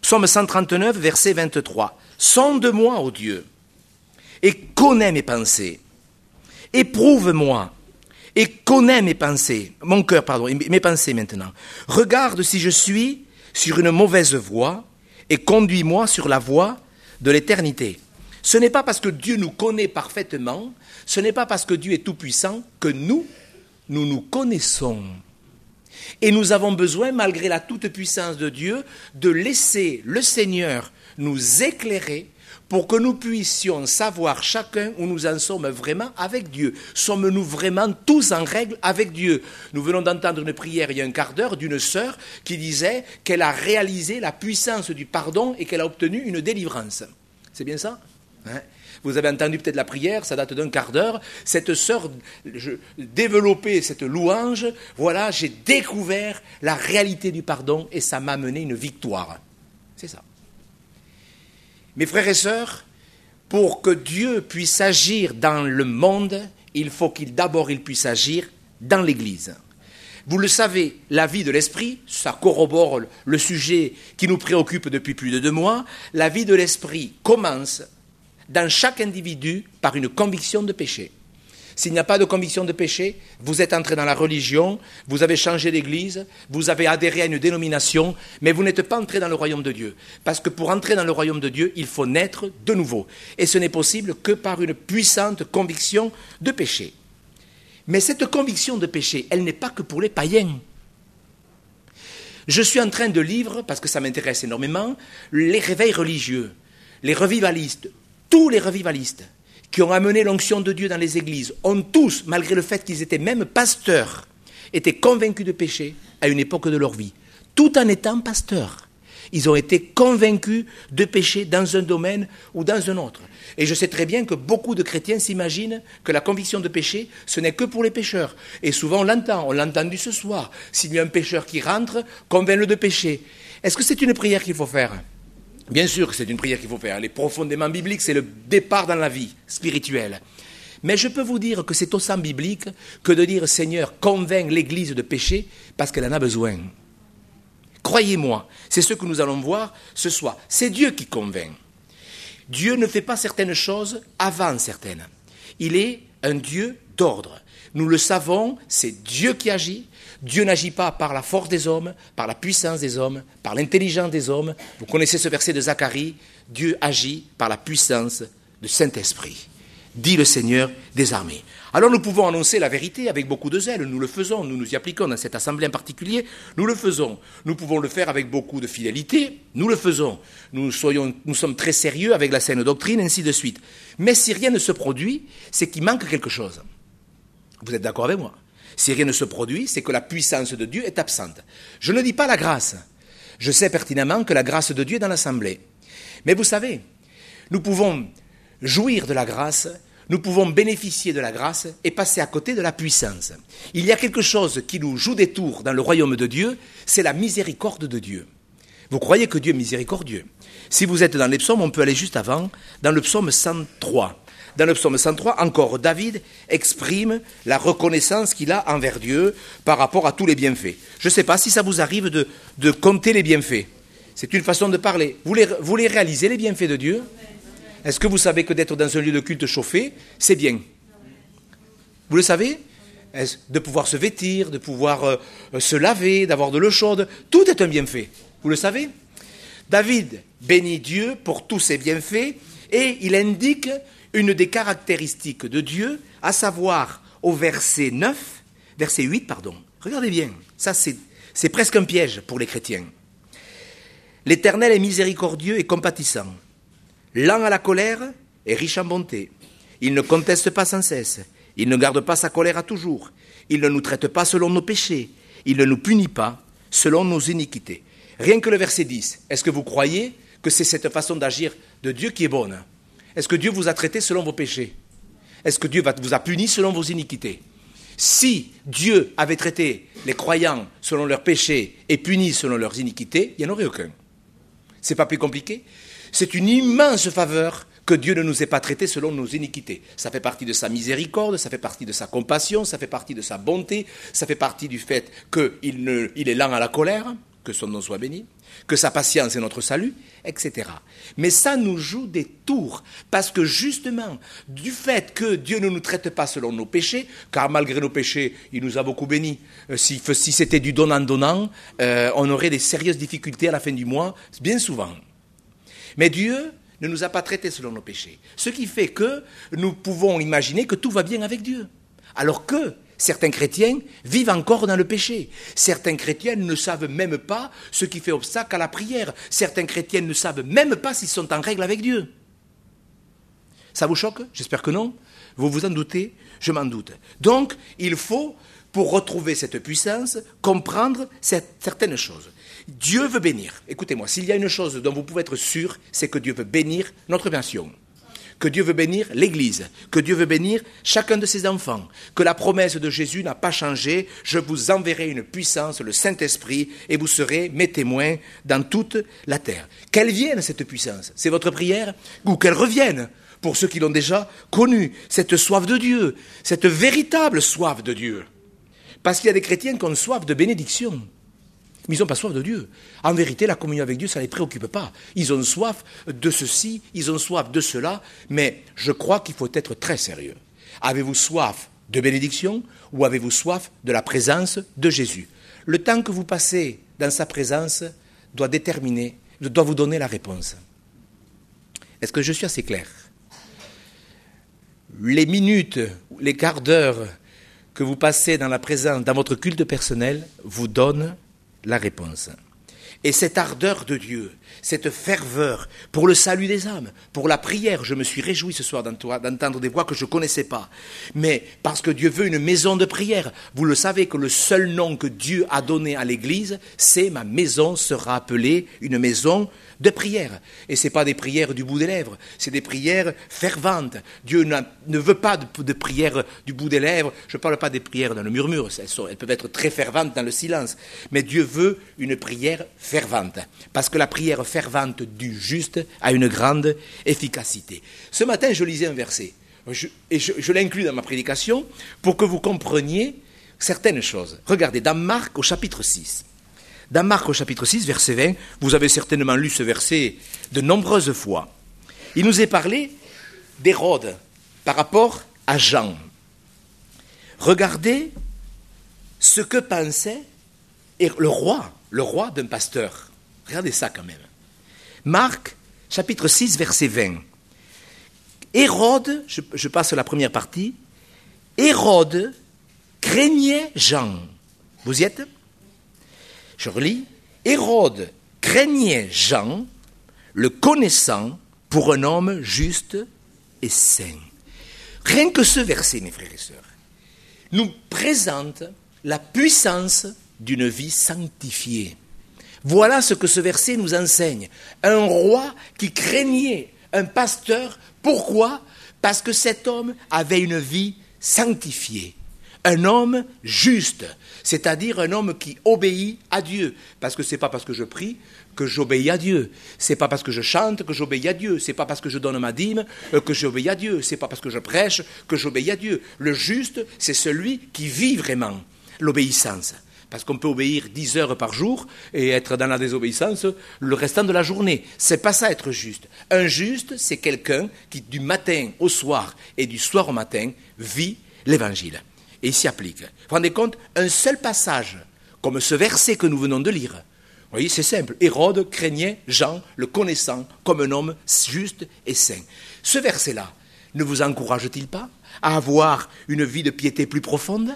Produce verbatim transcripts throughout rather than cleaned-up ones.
Psaume cent trente-neuf, verset vingt-trois. Sonde-moi, ô Dieu, et connais mes pensées. Éprouve-moi et connais mes pensées, mon cœur, pardon, mes pensées maintenant. Regarde si je suis sur une mauvaise voie et conduis-moi sur la voie de l'éternité. Ce n'est pas parce que Dieu nous connaît parfaitement, ce n'est pas parce que Dieu est tout-puissant que nous, nous nous connaissons. Et nous avons besoin, malgré la toute-puissance de Dieu, de laisser le Seigneur nous éclairer pour que nous puissions savoir chacun où nous en sommes vraiment avec Dieu. Sommes-nous vraiment tous en règle avec Dieu? Nous venons d'entendre une prière il y a un quart d'heure d'une sœur qui disait qu'elle a réalisé la puissance du pardon et qu'elle a obtenu une délivrance. C'est bien ça? Hein? Vous avez entendu peut-être la prière, ça date d'un quart d'heure. Cette sœur je, développait cette louange. Voilà, j'ai découvert la réalité du pardon et ça m'a mené une victoire. C'est ça. Mes frères et sœurs, pour que Dieu puisse agir dans le monde, il faut qu'il d'abord il puisse agir dans l'Église. Vous le savez, la vie de l'esprit, ça corrobore le sujet qui nous préoccupe depuis plus de deux mois, la vie de l'esprit commence dans chaque individu par une conviction de péché. S'il n'y a pas de conviction de péché, vous êtes entré dans la religion, vous avez changé d'église, vous avez adhéré à une dénomination, mais vous n'êtes pas entré dans le royaume de Dieu. Parce que pour entrer dans le royaume de Dieu, il faut naître de nouveau. Et ce n'est possible que par une puissante conviction de péché. Mais cette conviction de péché, elle n'est pas que pour les païens. Je suis en train de lire, parce que ça m'intéresse énormément, les réveils religieux, les revivalistes, tous les revivalistes qui ont amené l'onction de Dieu dans les églises, ont tous, malgré le fait qu'ils étaient même pasteurs, été convaincus de péché à une époque de leur vie, tout en étant pasteurs. Ils ont été convaincus de péché dans un domaine ou dans un autre. Et je sais très bien que beaucoup de chrétiens s'imaginent que la conviction de péché, ce n'est que pour les pécheurs. Et souvent on l'entend, on l'a entendu ce soir. S'il y a un pécheur qui rentre, convainc-le de péché. Est-ce que c'est une prière qu'il faut faire ? Bien sûr que c'est une prière qu'il faut faire. Elle est profondément biblique, c'est le départ dans la vie spirituelle. Mais je peux vous dire que c'est aussi biblique que de dire « Seigneur, convainc l'Église de péché parce qu'elle en a besoin ». Croyez-moi, c'est ce que nous allons voir ce soir. C'est Dieu qui convainc. Dieu ne fait pas certaines choses avant certaines. Il est un Dieu d'ordre. Nous le savons, c'est Dieu qui agit. Dieu n'agit pas par la force des hommes, par la puissance des hommes, par l'intelligence des hommes. Vous connaissez ce verset de Zacharie, Dieu agit par la puissance du Saint-Esprit, dit le Seigneur des armées. Alors nous pouvons annoncer la vérité avec beaucoup de zèle, nous le faisons, nous nous y appliquons dans cette assemblée en particulier, nous le faisons. Nous pouvons le faire avec beaucoup de fidélité, nous le faisons. Nous, soyons, nous sommes très sérieux avec la saine doctrine, ainsi de suite. Mais si rien ne se produit, c'est qu'il manque quelque chose. Vous êtes d'accord avec moi ? Si rien ne se produit, c'est que la puissance de Dieu est absente. Je ne dis pas la grâce. Je sais pertinemment que la grâce de Dieu est dans l'assemblée. Mais vous savez, nous pouvons jouir de la grâce, nous pouvons bénéficier de la grâce et passer à côté de la puissance. Il y a quelque chose qui nous joue des tours dans le royaume de Dieu, c'est la miséricorde de Dieu. Vous croyez que Dieu est miséricordieux? Si vous êtes dans les psaumes, on peut aller juste avant, dans le psaume cent trois. Dans le psaume cent trois, encore, David exprime la reconnaissance qu'il a envers Dieu par rapport à tous les bienfaits. Je ne sais pas si ça vous arrive de, de compter les bienfaits. C'est une façon de parler. Vous les, vous les réalisez, les bienfaits de Dieu? Est-ce que vous savez que d'être dans un lieu de culte chauffé, c'est bien? Vous le savez? Est-ce de pouvoir se vêtir, de pouvoir euh, se laver, d'avoir de l'eau chaude, tout est un bienfait. Vous le savez? David bénit Dieu pour tous ses bienfaits et il indique une des caractéristiques de Dieu, à savoir au verset neuf, verset huit, pardon. Regardez bien, ça c'est, c'est presque un piège pour les chrétiens. L'Éternel est miséricordieux et compatissant, lent à la colère et riche en bonté. Il ne conteste pas sans cesse, il ne garde pas sa colère à toujours, il ne nous traite pas selon nos péchés, il ne nous punit pas selon nos iniquités. Rien que le verset dix, est-ce que vous croyez que c'est cette façon d'agir de Dieu qui est bonne? Est-ce que Dieu vous a traité selon vos péchés? Est-ce que Dieu vous a puni selon vos iniquités? Si Dieu avait traité les croyants selon leurs péchés et puni selon leurs iniquités, il n'y en aurait aucun. C'est pas plus compliqué? C'est une immense faveur que Dieu ne nous ait pas traités selon nos iniquités. Ça fait partie de sa miséricorde, ça fait partie de sa compassion, ça fait partie de sa bonté, ça fait partie du fait qu'il ne, il est lent à la colère. que son nom soit béni, que sa patience est notre salut, et cetera. Mais ça nous joue des tours, parce que justement, du fait que Dieu ne nous traite pas selon nos péchés, car malgré nos péchés, il nous a beaucoup bénis. Euh, si, si c'était du donnant-donnant, euh, on aurait des sérieuses difficultés à la fin du mois, bien souvent. Mais Dieu ne nous a pas traités selon nos péchés. Ce qui fait que nous pouvons imaginer que tout va bien avec Dieu. Alors que certains chrétiens vivent encore dans le péché. Certains chrétiens ne savent même pas ce qui fait obstacle à la prière. Certains chrétiens ne savent même pas s'ils sont en règle avec Dieu. Ça vous choque? J'espère que non. Vous vous en doutez? Je m'en doute. Donc, il faut, pour retrouver cette puissance, comprendre certaines choses. Dieu veut bénir. Écoutez-moi, s'il y a une chose dont vous pouvez être sûr, c'est que Dieu veut bénir notre nation. Que Dieu veut bénir l'Église, que Dieu veut bénir chacun de ses enfants, que la promesse de Jésus n'a pas changé, je vous enverrai une puissance, le Saint-Esprit, et vous serez mes témoins dans toute la terre. Qu'elle vienne cette puissance, c'est votre prière, ou qu'elle revienne, pour ceux qui l'ont déjà connue, cette soif de Dieu, cette véritable soif de Dieu. Parce qu'il y a des chrétiens qui ont soif de bénédiction. Mais ils n'ont pas soif de Dieu. En vérité, la communion avec Dieu, ça ne les préoccupe pas. Ils ont soif de ceci, ils ont soif de cela, mais je crois qu'il faut être très sérieux. Avez-vous soif de bénédiction ou avez-vous soif de la présence de Jésus? Le temps que vous passez dans sa présence doit déterminer, doit vous donner la réponse. Est-ce que je suis assez clair? Les minutes, les quarts d'heure que vous passez dans la présence, dans votre culte personnel, vous donnent la réponse. Et cette ardeur de Dieu, cette ferveur pour le salut des âmes, pour la prière, je me suis réjoui ce soir d'entendre des voix que je ne connaissais pas. Mais parce que Dieu veut une maison de prière, vous le savez que le seul nom que Dieu a donné à l'Église, c'est « ma maison sera appelée une maison de prière ». Et ce n'est pas des prières du bout des lèvres, c'est des prières ferventes. Dieu ne veut pas de, de prières du bout des lèvres, je ne parle pas des prières dans le murmure, elles, sont, elles peuvent être très ferventes dans le silence, mais Dieu veut une prière fervente, parce que la prière fervente du juste a une grande efficacité. Ce matin, je lisais un verset, je, et je, je l'inclus dans ma prédication, pour que vous compreniez certaines choses. Regardez, dans Marc au chapitre six, dans Marc au chapitre six, verset vingt, vous avez certainement lu ce verset de nombreuses fois. Il nous est parlé d'Hérode par rapport à Jean. Regardez ce que pensait le roi, le roi d'un pasteur. Regardez ça quand même. Marc, chapitre six, verset vingt. Hérode, je, je passe la première partie, Hérode craignait Jean. Vous y êtes? Je relis. Hérode craignait Jean, le connaissant pour un homme juste et saint. Rien que ce verset, mes frères et sœurs, nous présente la puissance d'une vie sanctifiée. Voilà ce que ce verset nous enseigne. Un roi qui craignait un pasteur. Pourquoi? Parce que cet homme avait une vie sanctifiée. Un homme juste, c'est-à-dire un homme qui obéit à Dieu. Parce que ce n'est pas parce que je prie que j'obéis à Dieu. Ce n'est pas parce que je chante que j'obéis à Dieu. Ce n'est pas parce que je donne ma dîme que j'obéis à Dieu. Ce n'est pas parce que je prêche que j'obéis à Dieu. Le juste, c'est celui qui vit vraiment l'obéissance. Parce qu'on peut obéir dix heures par jour et être dans la désobéissance le restant de la journée. Ce n'est pas ça être juste. Un juste, c'est quelqu'un qui du matin au soir et du soir au matin vit l'évangile. Et il s'y applique. Vous vous rendez compte? Un seul passage, comme ce verset que nous venons de lire. Vous voyez, c'est simple. Hérode craignait Jean, le connaissant comme un homme juste et saint. Ce verset-là ne vous encourage-t-il pas à avoir une vie de piété plus profonde?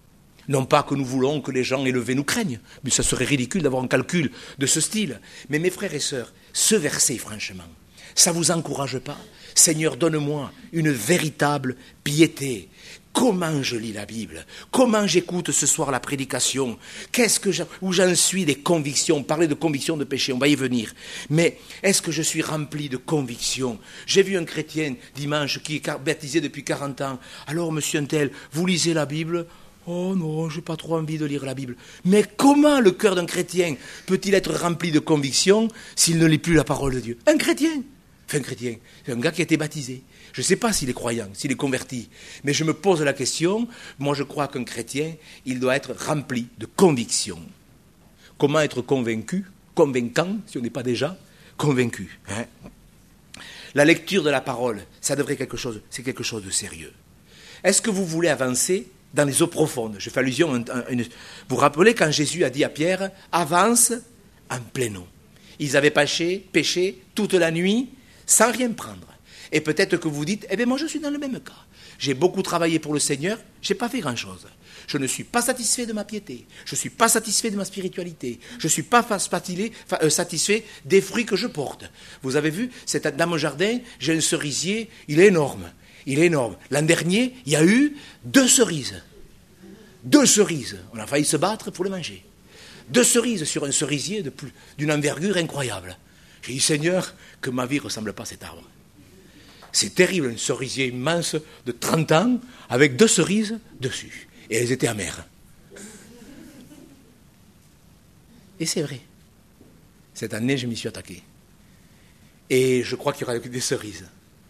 Non pas que nous voulons que les gens élevés nous craignent, mais ça serait ridicule d'avoir un calcul de ce style. Mais mes frères et sœurs, ce verset, franchement, ça ne vous encourage pas? Seigneur, donne-moi une véritable piété. Comment je lis la Bible? Comment j'écoute ce soir la prédication? Qu'est-ce que j'en, où j'en suis des convictions? Parler de convictions de péché, on va y venir. Mais est-ce que je suis rempli de convictions? J'ai vu un chrétien dimanche qui est baptisé depuis quarante ans. Alors, monsieur Untel, vous lisez la Bible? Oh non, je n'ai pas trop envie de lire la Bible. Mais comment le cœur d'un chrétien peut-il être rempli de convictions s'il ne lit plus la parole de Dieu? Un chrétien, enfin un chrétien, c'est un gars qui a été baptisé. Je ne sais pas s'il est croyant, s'il est converti, mais je me pose la question, moi je crois qu'un chrétien, il doit être rempli de convictions. Comment être convaincu, convaincant, si on n'est pas déjà convaincu. Hein? La lecture de la parole, ça devrait quelque chose, c'est quelque chose de sérieux. Est-ce que vous voulez avancer dans les eaux profondes? Je fais allusion à une... Vous vous rappelez quand Jésus a dit à Pierre, avance en pleine eau. Ils avaient péché, péché toute la nuit sans rien prendre. Et peut-être que vous dites, eh bien moi je suis dans le même cas. J'ai beaucoup travaillé pour le Seigneur, je n'ai pas fait grand-chose. Je ne suis pas satisfait de ma piété, je ne suis pas satisfait de ma spiritualité, je ne suis pas satisfait des fruits que je porte. Vous avez vu, c'est dans mon jardin, j'ai un cerisier, il est énorme, il est énorme. L'an dernier, il y a eu deux cerises. Deux cerises, on a failli se battre pour le manger. Deux cerises sur un cerisier de plus, d'une envergure incroyable. J'ai dit, Seigneur, que ma vie ne ressemble pas à cet arbre. C'est terrible, un cerisier immense de trente ans avec deux cerises dessus. Et elles étaient amères. Et c'est vrai. Cette année, je m'y suis attaqué. Et je crois qu'il y aura des cerises.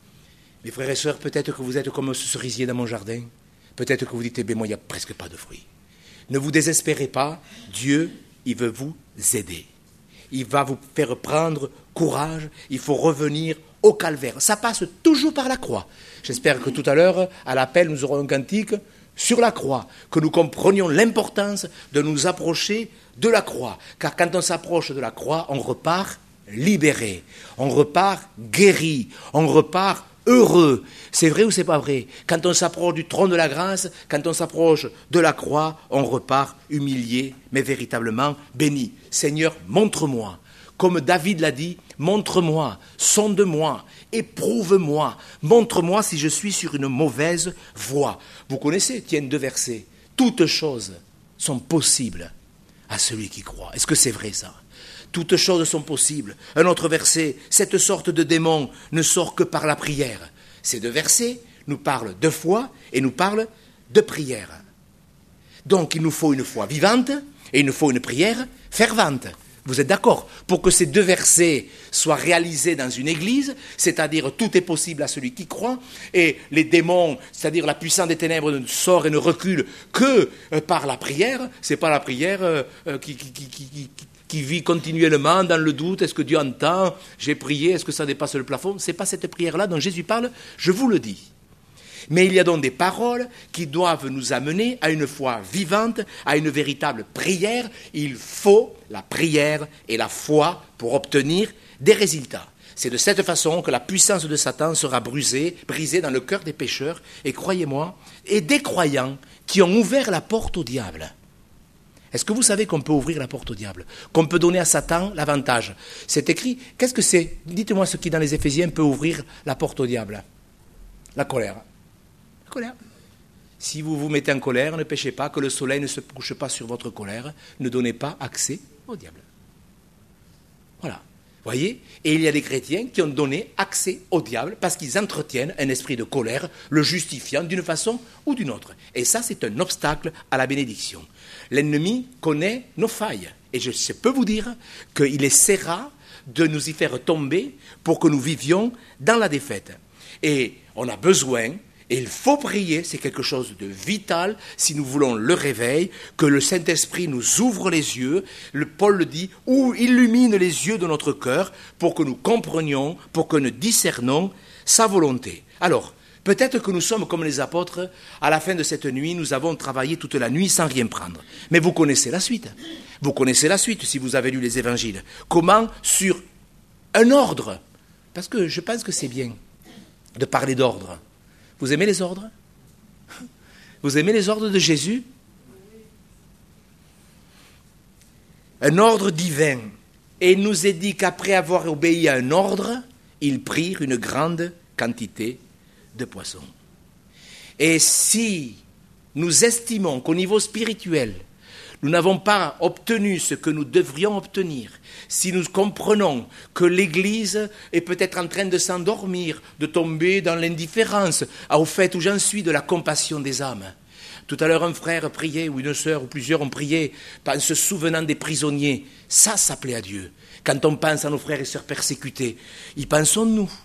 Mes frères et sœurs, peut-être que vous êtes comme ce cerisier dans mon jardin. Peut-être que vous dites, eh bien, moi, il n'y a presque pas de fruits. Ne vous désespérez pas. Dieu, il veut vous aider. Il va vous faire prendre courage. Il faut revenir au calvaire. Ça passe toujours par la croix. J'espère que tout à l'heure, à l'appel, nous aurons un cantique sur la croix, que nous comprenions l'importance de nous approcher de la croix. Car quand on s'approche de la croix, on repart libéré, on repart guéri, on repart heureux. C'est vrai ou c'est pas vrai? Quand on s'approche du trône de la grâce, quand on s'approche de la croix, on repart humilié, mais véritablement béni. Seigneur, montre-moi. Comme David l'a dit, montre-moi, sonde-moi, éprouve-moi, montre-moi si je suis sur une mauvaise voie. Vous connaissez, tiens, deux versets. Toutes choses sont possibles à celui qui croit. Est-ce que c'est vrai ça? Toutes choses sont possibles. Un autre verset, cette sorte de démon ne sort que par la prière. Ces deux versets nous parlent de foi et nous parlent de prière. Donc il nous faut une foi vivante et il nous faut une prière fervente. Vous êtes d'accord? Pour que ces deux versets soient réalisés dans une église, c'est-à-dire tout est possible à celui qui croit, et les démons, c'est-à-dire la puissance des ténèbres ne sort et ne recule que par la prière. C'est pas la prière euh, qui, qui, qui, qui, qui, qui vit continuellement dans le doute. Est-ce que Dieu entend? J'ai prié, est-ce que ça dépasse le plafond? C'est pas cette prière-là dont Jésus parle, je vous le dis. Mais il y a donc des paroles qui doivent nous amener à une foi vivante, à une véritable prière. Il faut la prière et la foi pour obtenir des résultats. C'est de cette façon que la puissance de Satan sera brisée, brisée dans le cœur des pécheurs, et croyez-moi, et des croyants qui ont ouvert la porte au diable. Est-ce que vous savez qu'on peut ouvrir la porte au diable? Qu'on peut donner à Satan l'avantage? C'est écrit, qu'est-ce que c'est? Dites-moi ce qui dans les Éphésiens peut ouvrir la porte au diable. La colère. Colère. Si vous vous mettez en colère, ne péchez pas, que le soleil ne se couche pas sur votre colère, ne donnez pas accès au diable. Voilà. Voyez? Et il y a des chrétiens qui ont donné accès au diable parce qu'ils entretiennent un esprit de colère, le justifiant d'une façon ou d'une autre. Et ça, c'est un obstacle à la bénédiction. L'ennemi connaît nos failles. Et je peux vous dire qu'il essaiera de nous y faire tomber pour que nous vivions dans la défaite. Et on a besoin... Et il faut prier, c'est quelque chose de vital si nous voulons le réveil, que le Saint-Esprit nous ouvre les yeux, le Paul le dit, ou illumine les yeux de notre cœur pour que nous comprenions, pour que nous discernions sa volonté. Alors, peut-être que nous sommes comme les apôtres, à la fin de cette nuit, nous avons travaillé toute la nuit sans rien prendre. Mais vous connaissez la suite. Vous connaissez la suite si vous avez lu les évangiles. Comment, sur un ordre, parce que je pense que c'est bien de parler d'ordre. Vous aimez les ordres? Vous aimez les ordres de Jésus? Un ordre divin. Et il nous est dit qu'après avoir obéi à un ordre, ils prirent une grande quantité de poissons. Et si nous estimons qu'au niveau spirituel, nous n'avons pas obtenu ce que nous devrions obtenir, si nous comprenons que l'Église est peut-être en train de s'endormir, de tomber dans l'indifférence, au fait où j'en suis de la compassion des âmes. Tout à l'heure, un frère priait, ou une sœur, ou plusieurs ont prié, en se souvenant des prisonniers. Ça, ça plaît à Dieu. Quand on pense à nos frères et sœurs persécutés, y pensons-nous?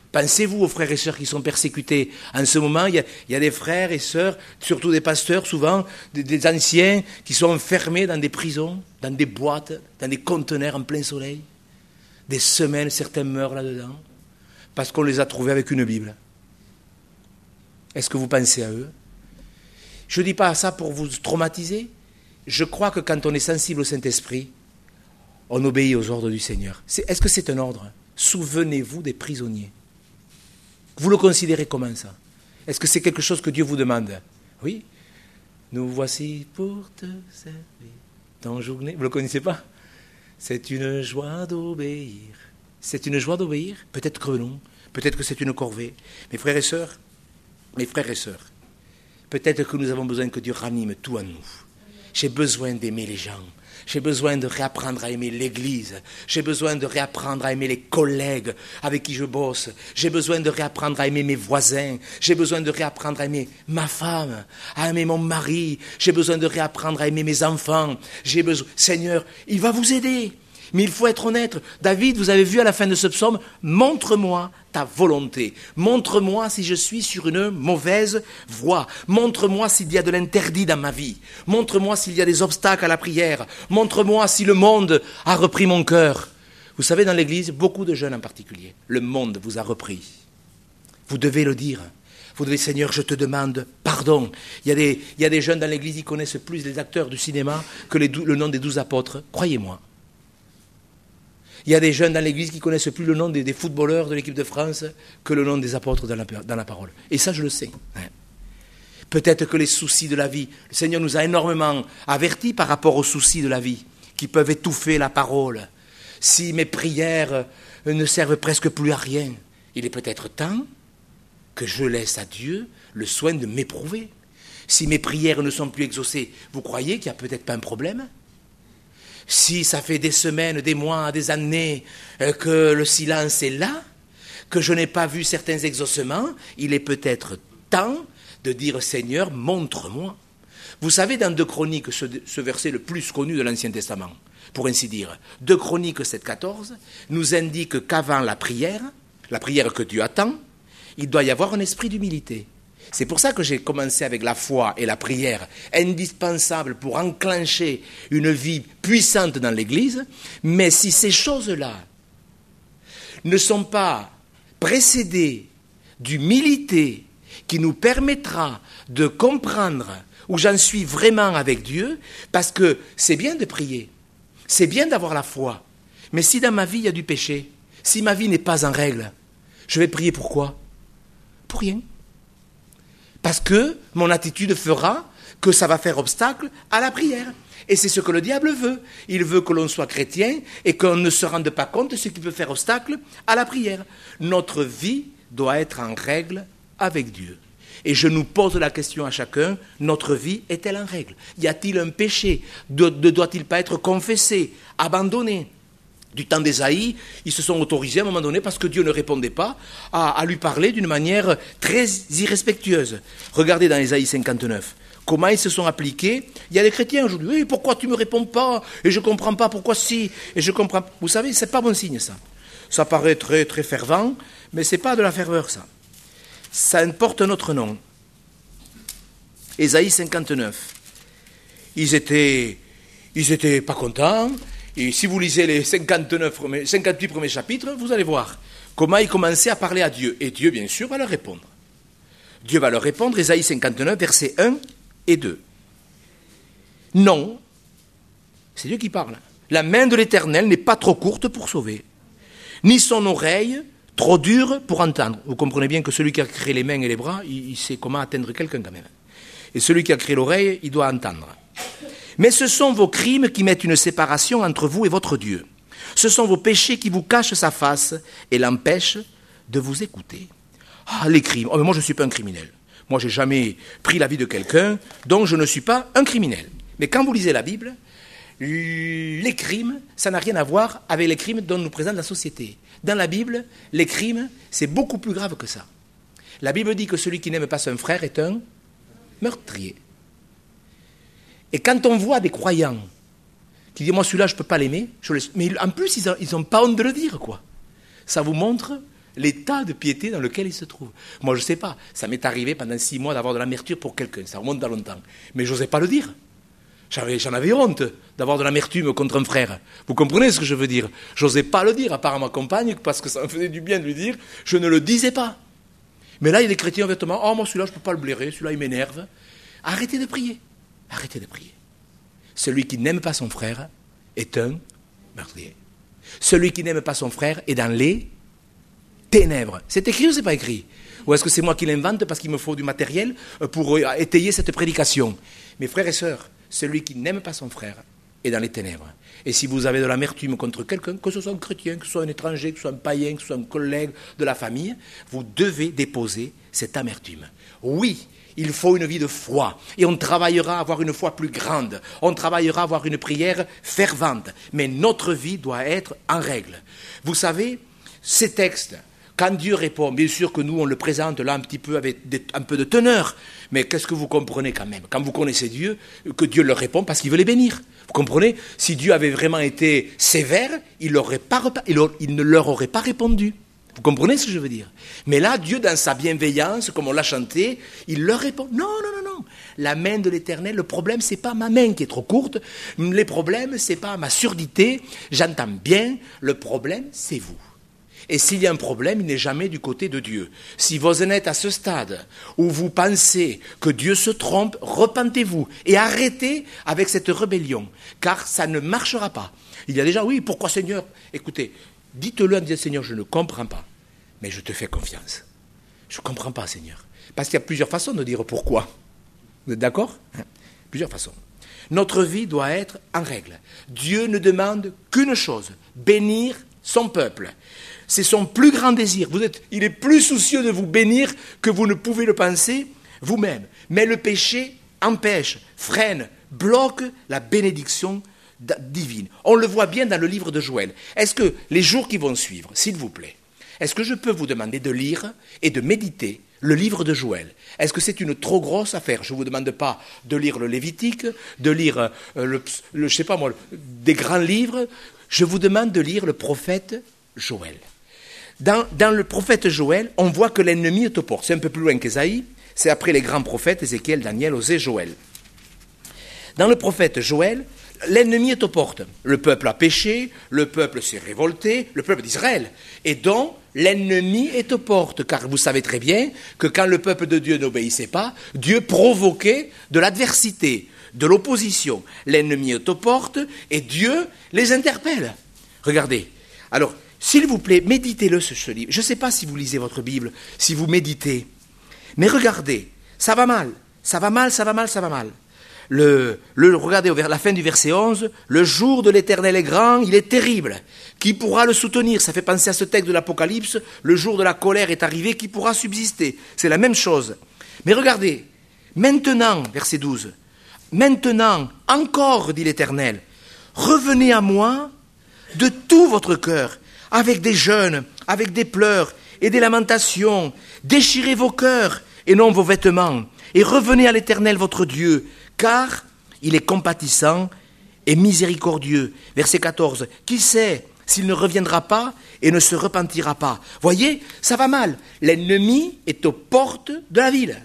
Pensez-vous aux frères et sœurs qui sont persécutés. En ce moment, il y a, il y a des frères et sœurs, surtout des pasteurs souvent, des, des anciens, qui sont enfermés dans des prisons, dans des boîtes, dans des conteneurs en plein soleil. Des semaines, certains meurent là-dedans, parce qu'on les a trouvés avec une Bible. Est-ce que vous pensez à eux? Je ne dis pas ça pour vous traumatiser. Je crois que quand on est sensible au Saint-Esprit, on obéit aux ordres du Seigneur. C'est, est-ce que c'est un ordre? Souvenez-vous des prisonniers. Vous le considérez comment ça? Est-ce que c'est quelque chose que Dieu vous demande? Oui. Nous voici pour te servir. Ton journée. Vous ne le connaissez pas? C'est une joie d'obéir. C'est une joie d'obéir? Peut-être que non. Peut-être que c'est une corvée. Mes frères et sœurs, mes frères et sœurs, peut-être que nous avons besoin que Dieu ranime tout en nous. J'ai besoin d'aimer les gens. J'ai besoin de réapprendre à aimer l'Église. J'ai besoin de réapprendre à aimer les collègues avec qui je bosse. J'ai besoin de réapprendre à aimer mes voisins. J'ai besoin de réapprendre à aimer ma femme, à aimer mon mari. J'ai besoin de réapprendre à aimer mes enfants. J'ai besoin... Seigneur, il va vous aider. Mais il faut être honnête. David, vous avez vu à la fin de ce psaume, montre-moi ta volonté. Montre-moi si je suis sur une mauvaise voie. Montre-moi s'il y a de l'interdit dans ma vie. Montre-moi s'il y a des obstacles à la prière. Montre-moi si le monde a repris mon cœur. Vous savez, dans l'Église, beaucoup de jeunes en particulier, le monde vous a repris. Vous devez le dire. Vous devez, Seigneur, je te demande pardon. Il y a des, il y a des jeunes dans l'Église qui connaissent plus les acteurs du cinéma que les, le nom des douze apôtres. Croyez-moi. Il y a des jeunes dans l'Église qui connaissent plus le nom des, des footballeurs de l'équipe de France que le nom des apôtres dans la, dans la parole. Et ça, je le sais. Peut-être que les soucis de la vie, le Seigneur nous a énormément avertis par rapport aux soucis de la vie, qui peuvent étouffer la parole. Si mes prières ne servent presque plus à rien, il est peut-être temps que je laisse à Dieu le soin de m'éprouver. Si mes prières ne sont plus exaucées, vous croyez qu'il n'y a peut-être pas un problème ? Si ça fait des semaines, des mois, des années euh, que le silence est là, que je n'ai pas vu certains exaucements, il est peut-être temps de dire « Seigneur, montre-moi ». Vous savez, dans deux Chroniques, ce, ce verset le plus connu de l'Ancien Testament, pour ainsi dire, deux Chroniques sept quatorze, nous indique qu'avant la prière, la prière que Dieu attend, il doit y avoir un esprit d'humilité. C'est pour ça que j'ai commencé avec la foi et la prière, indispensable pour enclencher une vie puissante dans l'Église. Mais si ces choses-là ne sont pas précédées d'humilité qui nous permettra de comprendre où j'en suis vraiment avec Dieu, parce que c'est bien de prier, c'est bien d'avoir la foi, mais si dans ma vie il y a du péché, si ma vie n'est pas en règle, je vais prier pourquoi? Pour rien. Parce que mon attitude fera que ça va faire obstacle à la prière. Et c'est ce que le diable veut. Il veut que l'on soit chrétien et qu'on ne se rende pas compte de ce qui peut faire obstacle à la prière. Notre vie doit être en règle avec Dieu. Et je nous pose la question à chacun, notre vie est-elle en règle? Y a-t-il un péché? Ne doit-il pas être confessé, abandonné? Du temps d'Ésaïe, ils se sont autorisés à un moment donné, parce que Dieu ne répondait pas, à, à lui parler d'une manière très irrespectueuse. Regardez dans Ésaïe cinquante-neuf, comment ils se sont appliqués. Il y a des chrétiens aujourd'hui, oui, pourquoi tu ne me réponds pas? Et je ne comprends pas pourquoi si, et je comprends. Vous savez, ce n'est pas bon signe ça. Ça paraît très, très fervent, mais ce n'est pas de la ferveur ça. Ça porte un autre nom. Ésaïe cinquante-neuf. Ils étaient, ils étaient pas contents. Et si vous lisez les cinquante-neuf, cinquante-huit premiers chapitres, vous allez voir comment ils commençaient à parler à Dieu. Et Dieu, bien sûr, va leur répondre. Dieu va leur répondre, Ésaïe cinquante-neuf, versets un et deux. Non, c'est Dieu qui parle. La main de l'Éternel n'est pas trop courte pour sauver, ni son oreille trop dure pour entendre. Vous comprenez bien que celui qui a créé les mains et les bras, il, il sait comment atteindre quelqu'un quand même. Et celui qui a créé l'oreille, il doit entendre. Mais ce sont vos crimes qui mettent une séparation entre vous et votre Dieu. Ce sont vos péchés qui vous cachent sa face et l'empêchent de vous écouter. Ah, les crimes. Oh, mais moi, je ne suis pas un criminel. Moi, je n'ai jamais pris la vie de quelqu'un, donc je ne suis pas un criminel. Mais quand vous lisez la Bible, les crimes, ça n'a rien à voir avec les crimes dont nous présente la société. Dans la Bible, les crimes, c'est beaucoup plus grave que ça. La Bible dit que celui qui n'aime pas son frère est un meurtrier. Et quand on voit des croyants qui disent « moi celui-là je ne peux pas l'aimer », mais en plus ils n'ont pas honte de le dire, quoi. Ça vous montre l'état de piété dans lequel il se trouve. Moi, je ne sais pas. Ça m'est arrivé pendant six mois d'avoir de l'amertume pour quelqu'un. Ça remonte à longtemps. Mais je n'osais pas le dire. J'avais, j'en avais honte d'avoir de l'amertume contre un frère. Vous comprenez ce que je veux dire? Je n'osais pas le dire, à part à ma compagne, parce que ça me faisait du bien de lui dire. Je ne le disais pas. Mais là, il y a des chrétiens, honnêtement, oh, moi, celui-là, je ne peux pas le blairer, celui-là, il m'énerve. Arrêtez de prier. Arrêtez de prier. Celui qui n'aime pas son frère est un meurtrier. Celui qui n'aime pas son frère est dans les ténèbres. C'est écrit ou c'est pas écrit? Ou est-ce que c'est moi qui l'invente parce qu'il me faut du matériel pour étayer cette prédication? Mes frères et sœurs, celui qui n'aime pas son frère est dans les ténèbres. Et si vous avez de l'amertume contre quelqu'un, que ce soit un chrétien, que ce soit un étranger, que ce soit un païen, que ce soit un collègue de la famille, vous devez déposer cette amertume. Oui, il faut une vie de foi. Et on travaillera à avoir une foi plus grande. On travaillera à avoir une prière fervente. Mais notre vie doit être en règle. Vous savez, ces textes, quand Dieu répond, bien sûr que nous, on le présente là un petit peu avec des, un peu de teneur. Mais qu'est-ce que vous comprenez quand même? Quand vous connaissez Dieu, que Dieu leur répond parce qu'il veut les bénir. Vous comprenez? Si Dieu avait vraiment été sévère, il, aurait pas, il, il ne leur aurait pas répondu. Vous comprenez ce que je veux dire? Mais là, Dieu, dans sa bienveillance, comme on l'a chanté, il leur répond, non, non, non, non. La main de l'Éternel, le problème, c'est pas ma main qui est trop courte. Le problème, c'est pas ma surdité. J'entends bien. Le problème, c'est vous. Et s'il y a un problème, il n'est jamais du côté de Dieu. Si vous en êtes à ce stade où vous pensez que Dieu se trompe, repentez-vous et arrêtez avec cette rébellion, car ça ne marchera pas. Il y a déjà, oui, pourquoi Seigneur? Écoutez, dites-le en disant, Seigneur, je ne comprends pas, mais je te fais confiance. Je ne comprends pas, Seigneur. Parce qu'il y a plusieurs façons de dire pourquoi. Vous êtes d'accord? Plusieurs façons. Notre vie doit être en règle. Dieu ne demande qu'une chose, bénir son peuple. C'est son plus grand désir. Vous êtes, il est plus soucieux de vous bénir que vous ne pouvez le penser vous-même. Mais le péché empêche, freine, bloque la bénédiction divine. On le voit bien dans le livre de Joël. Est-ce que les jours qui vont suivre, s'il vous plaît, est-ce que je peux vous demander de lire et de méditer le livre de Joël? Est-ce que c'est une trop grosse affaire? Je ne vous demande pas de lire le Lévitique, de lire, euh, le, le, je sais pas moi, des grands livres. Je vous demande de lire le prophète Joël. Dans, dans le prophète Joël, on voit que l'ennemi est aux portes. C'est un peu plus loin qu'Ésaïe. C'est après les grands prophètes, Ézéchiel, Daniel, Osée, Joël. Dans le prophète Joël, l'ennemi est aux portes. Le peuple a péché, le peuple s'est révolté, le peuple d'Israël. Et donc, l'ennemi est aux portes. Car vous savez très bien que quand le peuple de Dieu n'obéissait pas, Dieu provoquait de l'adversité, de l'opposition. L'ennemi est aux portes et Dieu les interpelle. Regardez. Alors, s'il vous plaît, méditez-le ce, ce livre. Je ne sais pas si vous lisez votre Bible, si vous méditez. Mais regardez, ça va mal. Ça va mal, ça va mal, ça va mal. Le, le, regardez, vers la fin du verset onze, le jour de l'Éternel est grand, il est terrible. Qui pourra le soutenir? Ça fait penser à ce texte de l'Apocalypse. Le jour de la colère est arrivé, qui pourra subsister? C'est la même chose. Mais regardez, maintenant, verset douze, maintenant, encore, dit l'Éternel, revenez à moi de tout votre cœur, avec des jeûnes, avec des pleurs et des lamentations. Déchirez vos cœurs et non vos vêtements, et revenez à l'Éternel votre Dieu, car il est compatissant et miséricordieux. Verset quatorze, qui sait s'il ne reviendra pas et ne se repentira pas? Voyez, ça va mal. L'ennemi est aux portes de la ville.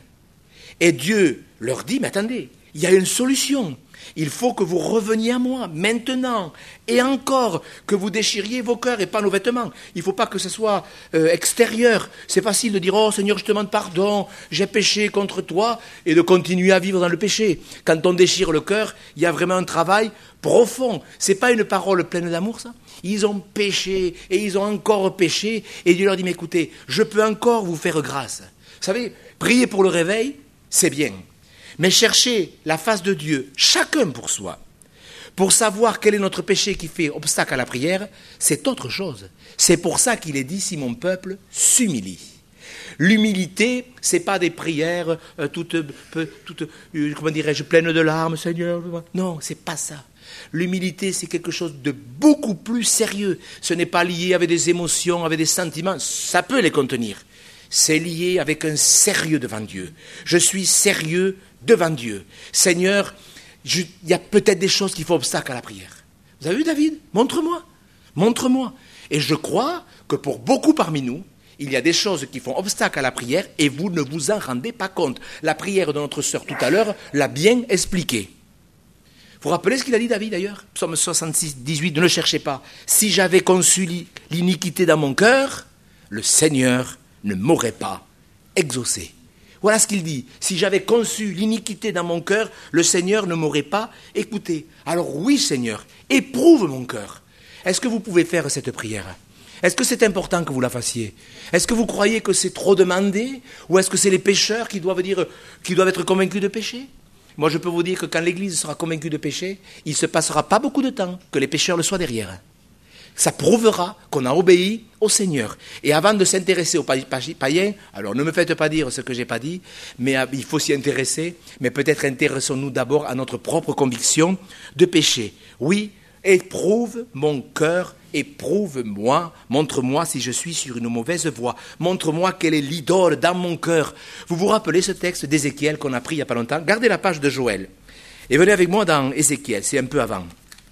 Et Dieu leur dit, mais attendez, il y a une solution. Il faut que vous reveniez à moi, maintenant, et encore, que vous déchiriez vos cœurs et pas nos vêtements. Il ne faut pas que ce soit euh, extérieur. C'est facile de dire, oh Seigneur, je te demande pardon, j'ai péché contre toi, et de continuer à vivre dans le péché. Quand on déchire le cœur, il y a vraiment un travail profond. Ce n'est pas une parole pleine d'amour, ça? Ils ont péché, et ils ont encore péché, et Dieu leur dit, mais écoutez, je peux encore vous faire grâce. Vous savez, prier pour le réveil, c'est bien. Mais chercher la face de Dieu, chacun pour soi, pour savoir quel est notre péché qui fait obstacle à la prière, c'est autre chose. C'est pour ça qu'il est dit, si mon peuple s'humilie. L'humilité, ce n'est pas des prières euh, toutes, peu, toutes euh, comment dirais-je, pleines de larmes, Seigneur. Non, ce n'est pas ça. L'humilité, c'est quelque chose de beaucoup plus sérieux. Ce n'est pas lié avec des émotions, avec des sentiments. Ça peut les contenir. C'est lié avec un sérieux devant Dieu. Je suis sérieux devant Dieu. Seigneur, je, il y a peut-être des choses qui font obstacle à la prière. Vous avez vu, David? Montre-moi. Montre-moi. Et je crois que pour beaucoup parmi nous, Il y a des choses qui font obstacle à la prière et vous ne vous en rendez pas compte. La prière de notre sœur tout à l'heure l'a bien expliqué. Vous vous rappelez ce qu'il a dit David d'ailleurs? Psaume soixante-six, dix-huit, ne le cherchez pas. Si j'avais conçu l'iniquité dans mon cœur, le Seigneur ne m'aurait pas exaucé. Voilà ce qu'il dit. Si j'avais conçu l'iniquité dans mon cœur, le Seigneur ne m'aurait pas écouté. Alors oui, Seigneur, éprouve mon cœur. Est-ce que vous pouvez faire cette prière? Est-ce que c'est important que vous la fassiez? Est-ce que vous croyez que c'est trop demandé? Ou est-ce que c'est les pécheurs qui doivent, dire, qui doivent être convaincus de péché? Moi, je peux vous dire que quand l'Église sera convaincue de péché, il ne se passera pas beaucoup de temps que les pécheurs le soient derrière. Ça prouvera qu'on a obéi au Seigneur. Et avant de s'intéresser aux païens, alors ne me faites pas dire ce que je n'ai pas dit, mais il faut s'y intéresser, mais peut-être intéressons-nous d'abord à notre propre conviction de péché. Oui, éprouve mon cœur, éprouve-moi, montre-moi si je suis sur une mauvaise voie, montre-moi quelle est l'idole dans mon cœur. Vous vous rappelez ce texte d'Ézéchiel qu'on a pris il n'y a pas longtemps? Gardez la page de Joël et venez avec moi dans Ézéchiel, c'est un peu avant.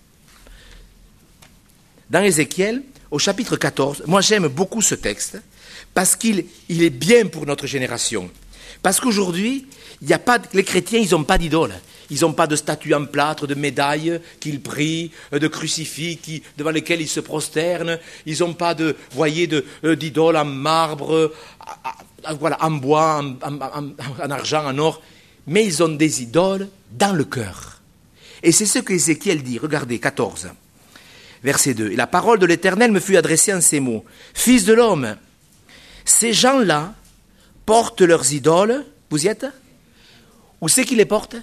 Dans Ézéchiel, au chapitre quatorze, moi j'aime beaucoup ce texte parce qu'il il est bien pour notre génération. Parce qu'aujourd'hui, il y a pas, les chrétiens, ils n'ont pas d'idole. Ils n'ont pas de statues en plâtre, de médailles qu'ils prient, de crucifix qui, devant lesquels ils se prosternent. Ils n'ont pas de, voyez, de, d'idoles en marbre, voilà, en bois, en, en, en, en argent, en or. Mais ils ont des idoles dans le cœur. Et c'est ce que Ézéchiel dit. Regardez, quatorze. Verset deux. « Et la parole de l'Éternel me fut adressée en ces mots. Fils de l'homme, ces gens-là portent leurs idoles. » Vous y êtes? Où c'est qu'ils les portent?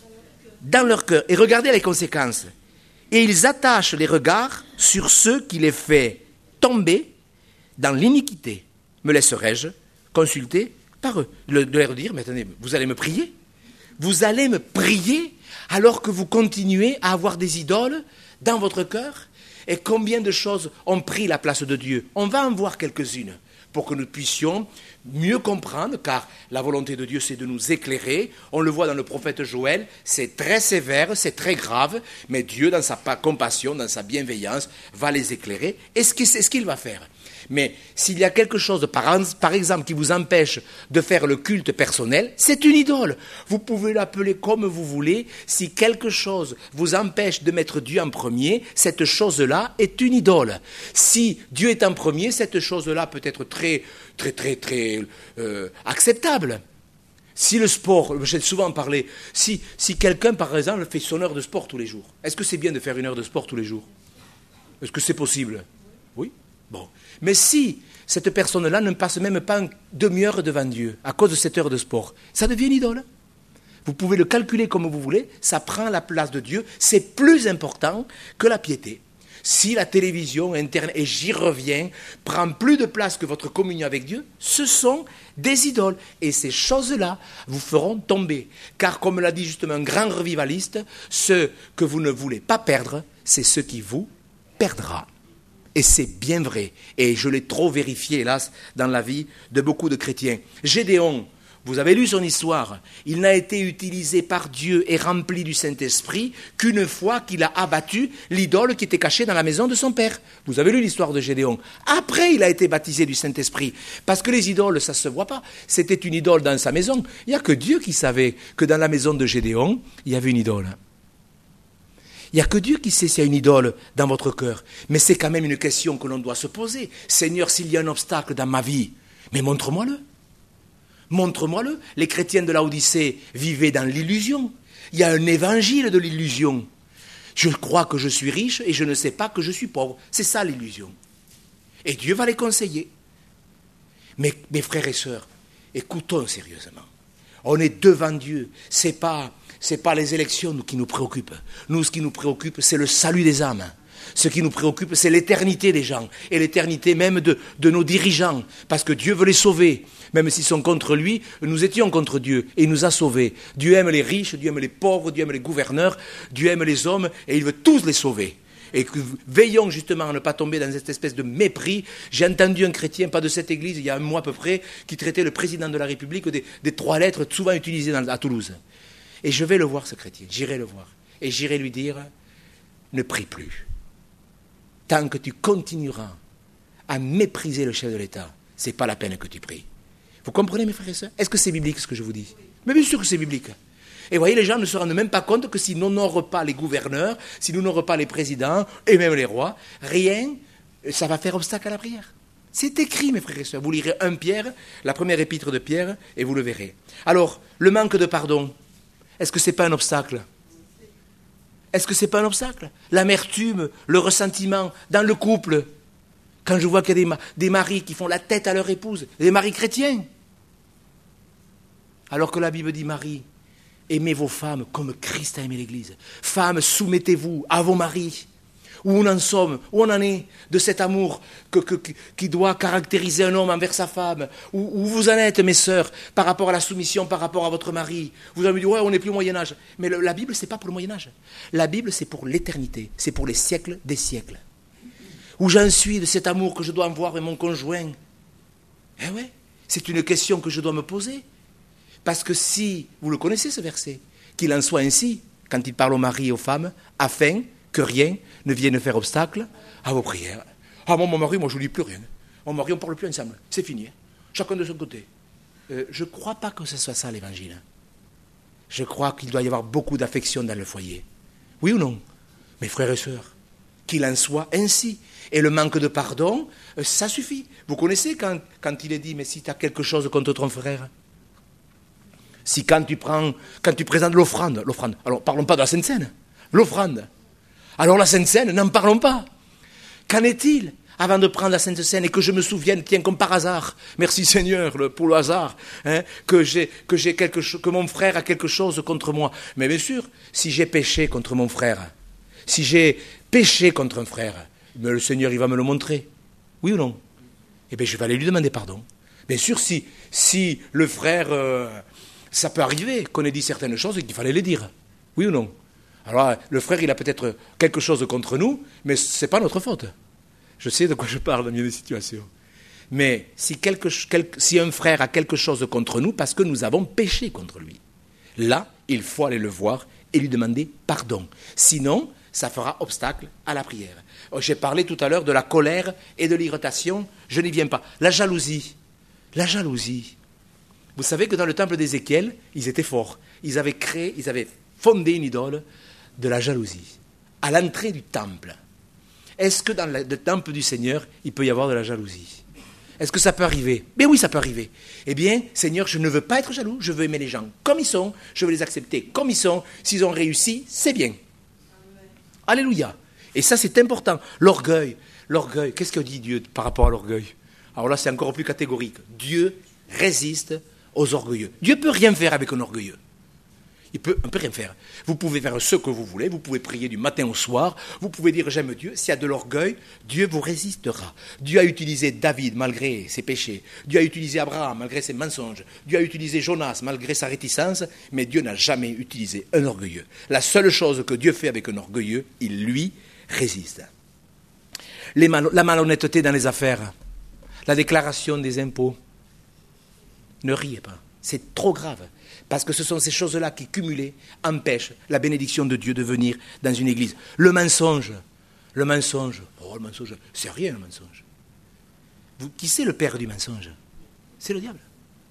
Dans leur cœur. Et regardez les conséquences. Et ils attachent les regards sur ceux qui les fait tomber dans l'iniquité. Me laisserai-je consulter par eux? De leur dire, mais attendez, vous allez me prier? Vous allez me prier alors que vous continuez à avoir des idoles dans votre cœur? Et combien de choses ont pris la place de Dieu? On va en voir quelques-unes pour que nous puissions mieux comprendre, car la volonté de Dieu, c'est de nous éclairer. On le voit dans le prophète Joël, c'est très sévère, c'est très grave, mais Dieu, dans sa compassion, dans sa bienveillance, va les éclairer. Et c'est ce qu'il va faire. Mais s'il y a quelque chose, par, par exemple, qui vous empêche de faire le culte personnel, c'est une idole. Vous pouvez l'appeler comme vous voulez. Si quelque chose vous empêche de mettre Dieu en premier, cette chose-là est une idole. Si Dieu est en premier, cette chose-là peut être très, très, très, très euh, acceptable. Si le sport, j'ai souvent parlé, si, si quelqu'un, par exemple, fait son heure de sport tous les jours, est-ce que c'est bien de faire une heure de sport tous les jours? Est-ce que c'est possible? Oui. Bon. Mais si cette personne-là ne passe même pas une demi-heure devant Dieu à cause de cette heure de sport, ça devient une idole. Vous pouvez le calculer comme vous voulez, ça prend la place de Dieu, c'est plus important que la piété. Si la télévision, Internet, et j'y reviens, prend plus de place que votre communion avec Dieu, ce sont des idoles. Et ces choses-là vous feront tomber. Car comme l'a dit justement un grand revivaliste, ce que vous ne voulez pas perdre, c'est ce qui vous perdra. Et c'est bien vrai. Et je l'ai trop vérifié, hélas, dans la vie de beaucoup de chrétiens. Gédéon, vous avez lu son histoire. Il n'a été utilisé par Dieu et rempli du Saint-Esprit qu'une fois qu'il a abattu l'idole qui était cachée dans la maison de son père. Vous avez lu l'histoire de Gédéon. Après, il a été baptisé du Saint-Esprit. Parce que les idoles, ça ne se voit pas. C'était une idole dans sa maison. Il n'y a que Dieu qui savait que dans la maison de Gédéon, il y avait une idole. Il n'y a que Dieu qui sait s'il y a une idole dans votre cœur. Mais c'est quand même une question que l'on doit se poser. Seigneur, s'il y a un obstacle dans ma vie, mais montre-moi-le. Montre-moi-le. Les chrétiens de l'Odyssée vivaient dans l'illusion. Il y a un évangile de l'illusion. Je crois que je suis riche et je ne sais pas que je suis pauvre. C'est ça l'illusion. Et Dieu va les conseiller. Mais mes frères et sœurs, écoutons sérieusement. On est devant Dieu. C'est pas... Ce n'est pas les élections qui nous préoccupent. Nous, ce qui nous préoccupe, c'est le salut des âmes. Ce qui nous préoccupe, c'est l'éternité des gens. Et l'éternité même de, de nos dirigeants. Parce que Dieu veut les sauver. Même s'ils sont contre lui, nous étions contre Dieu. Et il nous a sauvés. Dieu aime les riches, Dieu aime les pauvres, Dieu aime les gouverneurs, Dieu aime les hommes. Et il veut tous les sauver. Et que veillons justement à ne pas tomber dans cette espèce de mépris. J'ai entendu un chrétien, pas de cette église, il y a un mois à peu près, qui traitait le président de la République des, des trois lettres souvent utilisées dans, à Toulouse. Et je vais le voir, ce chrétien, j'irai le voir. Et j'irai lui dire, ne prie plus. Tant que tu continueras à mépriser le chef de l'État, c'est pas la peine que tu pries. Vous comprenez, mes frères et sœurs? Est-ce que c'est biblique ce que je vous dis? Mais bien sûr que c'est biblique. Et vous voyez, les gens ne se rendent même pas compte que s'ils n'honorent pas les gouverneurs, s'ils n'honorent pas les présidents, et même les rois, rien, ça va faire obstacle à la prière. C'est écrit, mes frères et sœurs. Vous lirez un Pierre, la première épître de Pierre, et vous le verrez. Alors, le manque de pardon, est-ce que ce n'est pas un obstacle? Est-ce que ce n'est pas un obstacle? L'amertume, le ressentiment dans le couple. Quand je vois qu'il y a des, ma- des maris qui font la tête à leur épouse, des maris chrétiens. Alors que la Bible dit, Marie, aimez vos femmes comme Christ a aimé l'Église. Femmes, soumettez-vous à vos maris. Où on en sommes, où on en est de cet amour que, que, qui doit caractériser un homme envers sa femme. Où, où vous en êtes, mes sœurs, par rapport à la soumission, par rapport à votre mari. Vous avez dit, ouais, on n'est plus au Moyen-Âge. Mais le, la Bible, ce n'est pas pour le Moyen-Âge. La Bible, c'est pour l'éternité. C'est pour les siècles des siècles. Où j'en suis de cet amour que je dois avoir avec mon conjoint. Eh ouais, c'est une question que je dois me poser. Parce que si, vous le connaissez ce verset, qu'il en soit ainsi, quand il parle aux maris et aux femmes, afin que rien ne vienne faire obstacle à vos prières. Ah, moi, mon mari, moi, je ne lui dis plus rien. Mon mari, on ne parle plus ensemble. C'est fini. Chacun de son côté. Euh, je ne crois pas que ce soit ça, l'évangile. Je crois qu'il doit y avoir beaucoup d'affection dans le foyer. Oui ou non? Mes frères et sœurs, qu'il en soit ainsi. Et le manque de pardon, euh, ça suffit. Vous connaissez quand, quand il est dit, mais si tu as quelque chose contre ton frère, si quand tu prends, quand tu présentes l'offrande, l'offrande, alors parlons pas de la Sainte Seine, l'offrande. Alors la Sainte Seine, n'en parlons pas. Qu'en est-il avant de prendre la Sainte Seine et que je me souvienne, tiens, comme par hasard, merci Seigneur le, pour le hasard, hein, que, j'ai, que, j'ai quelque cho- que mon frère a quelque chose contre moi. Mais bien sûr, si j'ai péché contre mon frère, si j'ai péché contre un frère, mais le Seigneur, il va me le montrer. Oui ou non? Eh bien, je vais aller lui demander pardon. Bien sûr, si, si le frère... Euh, ça peut arriver qu'on ait dit certaines choses et qu'il fallait les dire. Oui ou non? Alors, le frère, il a peut-être quelque chose contre nous, mais ce n'est pas notre faute. Je sais de quoi je parle dans bien des situations. Mais si, quelque, quelque, si un frère a quelque chose contre nous, parce que nous avons péché contre lui, là, il faut aller le voir et lui demander pardon. Sinon, ça fera obstacle à la prière. J'ai parlé tout à l'heure de la colère et de l'irritation. Je n'y viens pas. La jalousie. La jalousie. Vous savez que dans le temple d'Ézéchiel, ils étaient forts. Ils avaient créé, ils avaient fondé une idole de la jalousie. À l'entrée du temple. Est-ce que dans le temple du Seigneur, il peut y avoir de la jalousie? Est-ce que ça peut arriver? Mais oui, ça peut arriver. Eh bien, Seigneur, je ne veux pas être jaloux. Je veux aimer les gens comme ils sont. Je veux les accepter comme ils sont. S'ils ont réussi, c'est bien. Alléluia. Et ça, c'est important. L'orgueil. L'orgueil. Qu'est-ce que dit Dieu par rapport à l'orgueil? Alors là, c'est encore plus catégorique. Dieu résiste aux orgueilleux. Dieu ne peut rien faire avec un orgueilleux. Il peut, ne peut rien faire. Vous pouvez faire ce que vous voulez, vous pouvez prier du matin au soir, vous pouvez dire j'aime Dieu. S'il y a de l'orgueil, Dieu vous résistera. Dieu a utilisé David malgré ses péchés. Dieu a utilisé Abraham malgré ses mensonges. Dieu a utilisé Jonas malgré sa réticence, mais Dieu n'a jamais utilisé un orgueilleux. La seule chose que Dieu fait avec un orgueilleux, il lui résiste. Les mal- la malhonnêteté dans les affaires, la déclaration des impôts. Ne riez pas, c'est trop grave, parce que ce sont ces choses-là qui, cumulées, empêchent la bénédiction de Dieu de venir dans une église. Le mensonge, le mensonge, oh le mensonge, c'est rien le mensonge. Vous, qui c'est le père du mensonge? C'est le diable.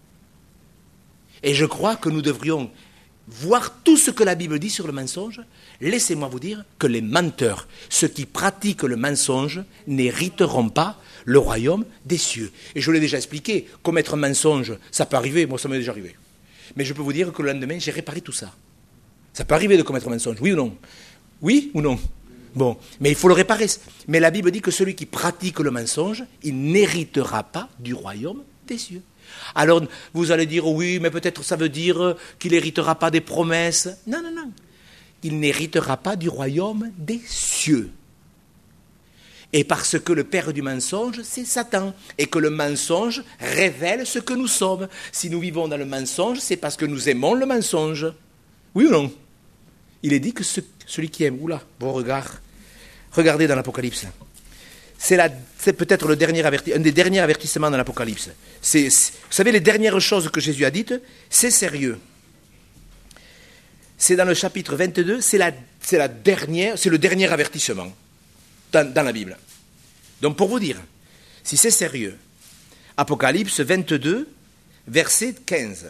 Et je crois que nous devrions voir tout ce que la Bible dit sur le mensonge. Laissez-moi vous dire que les menteurs, ceux qui pratiquent le mensonge, n'hériteront pas le royaume des cieux. Et je l'ai déjà expliqué, commettre un mensonge, ça peut arriver, moi ça m'est déjà arrivé. Mais je peux vous dire que le lendemain, j'ai réparé tout ça. Ça peut arriver de commettre un mensonge, oui ou non? Oui ou non? Bon, mais il faut le réparer. Mais la Bible dit que celui qui pratique le mensonge, il n'héritera pas du royaume des cieux. Alors, vous allez dire, oui, mais peut-être ça veut dire qu'il n'héritera pas des promesses. Non, non, non. Il n'héritera pas du royaume des cieux. Et parce que le père du mensonge, c'est Satan. Et que le mensonge révèle ce que nous sommes. Si nous vivons dans le mensonge, c'est parce que nous aimons le mensonge. Oui ou non? Il est dit que ce, celui qui aime, oula, vos regards, regardez dans l'Apocalypse. C'est, la, c'est peut-être le dernier averti, un des derniers avertissements dans l'Apocalypse. C'est, c'est, vous savez, les dernières choses que Jésus a dites, c'est sérieux. C'est dans le chapitre vingt-deux, c'est, la, c'est, la dernière, c'est le dernier avertissement dans, dans la Bible. Donc pour vous dire, si c'est sérieux, Apocalypse vingt-deux, verset quinze.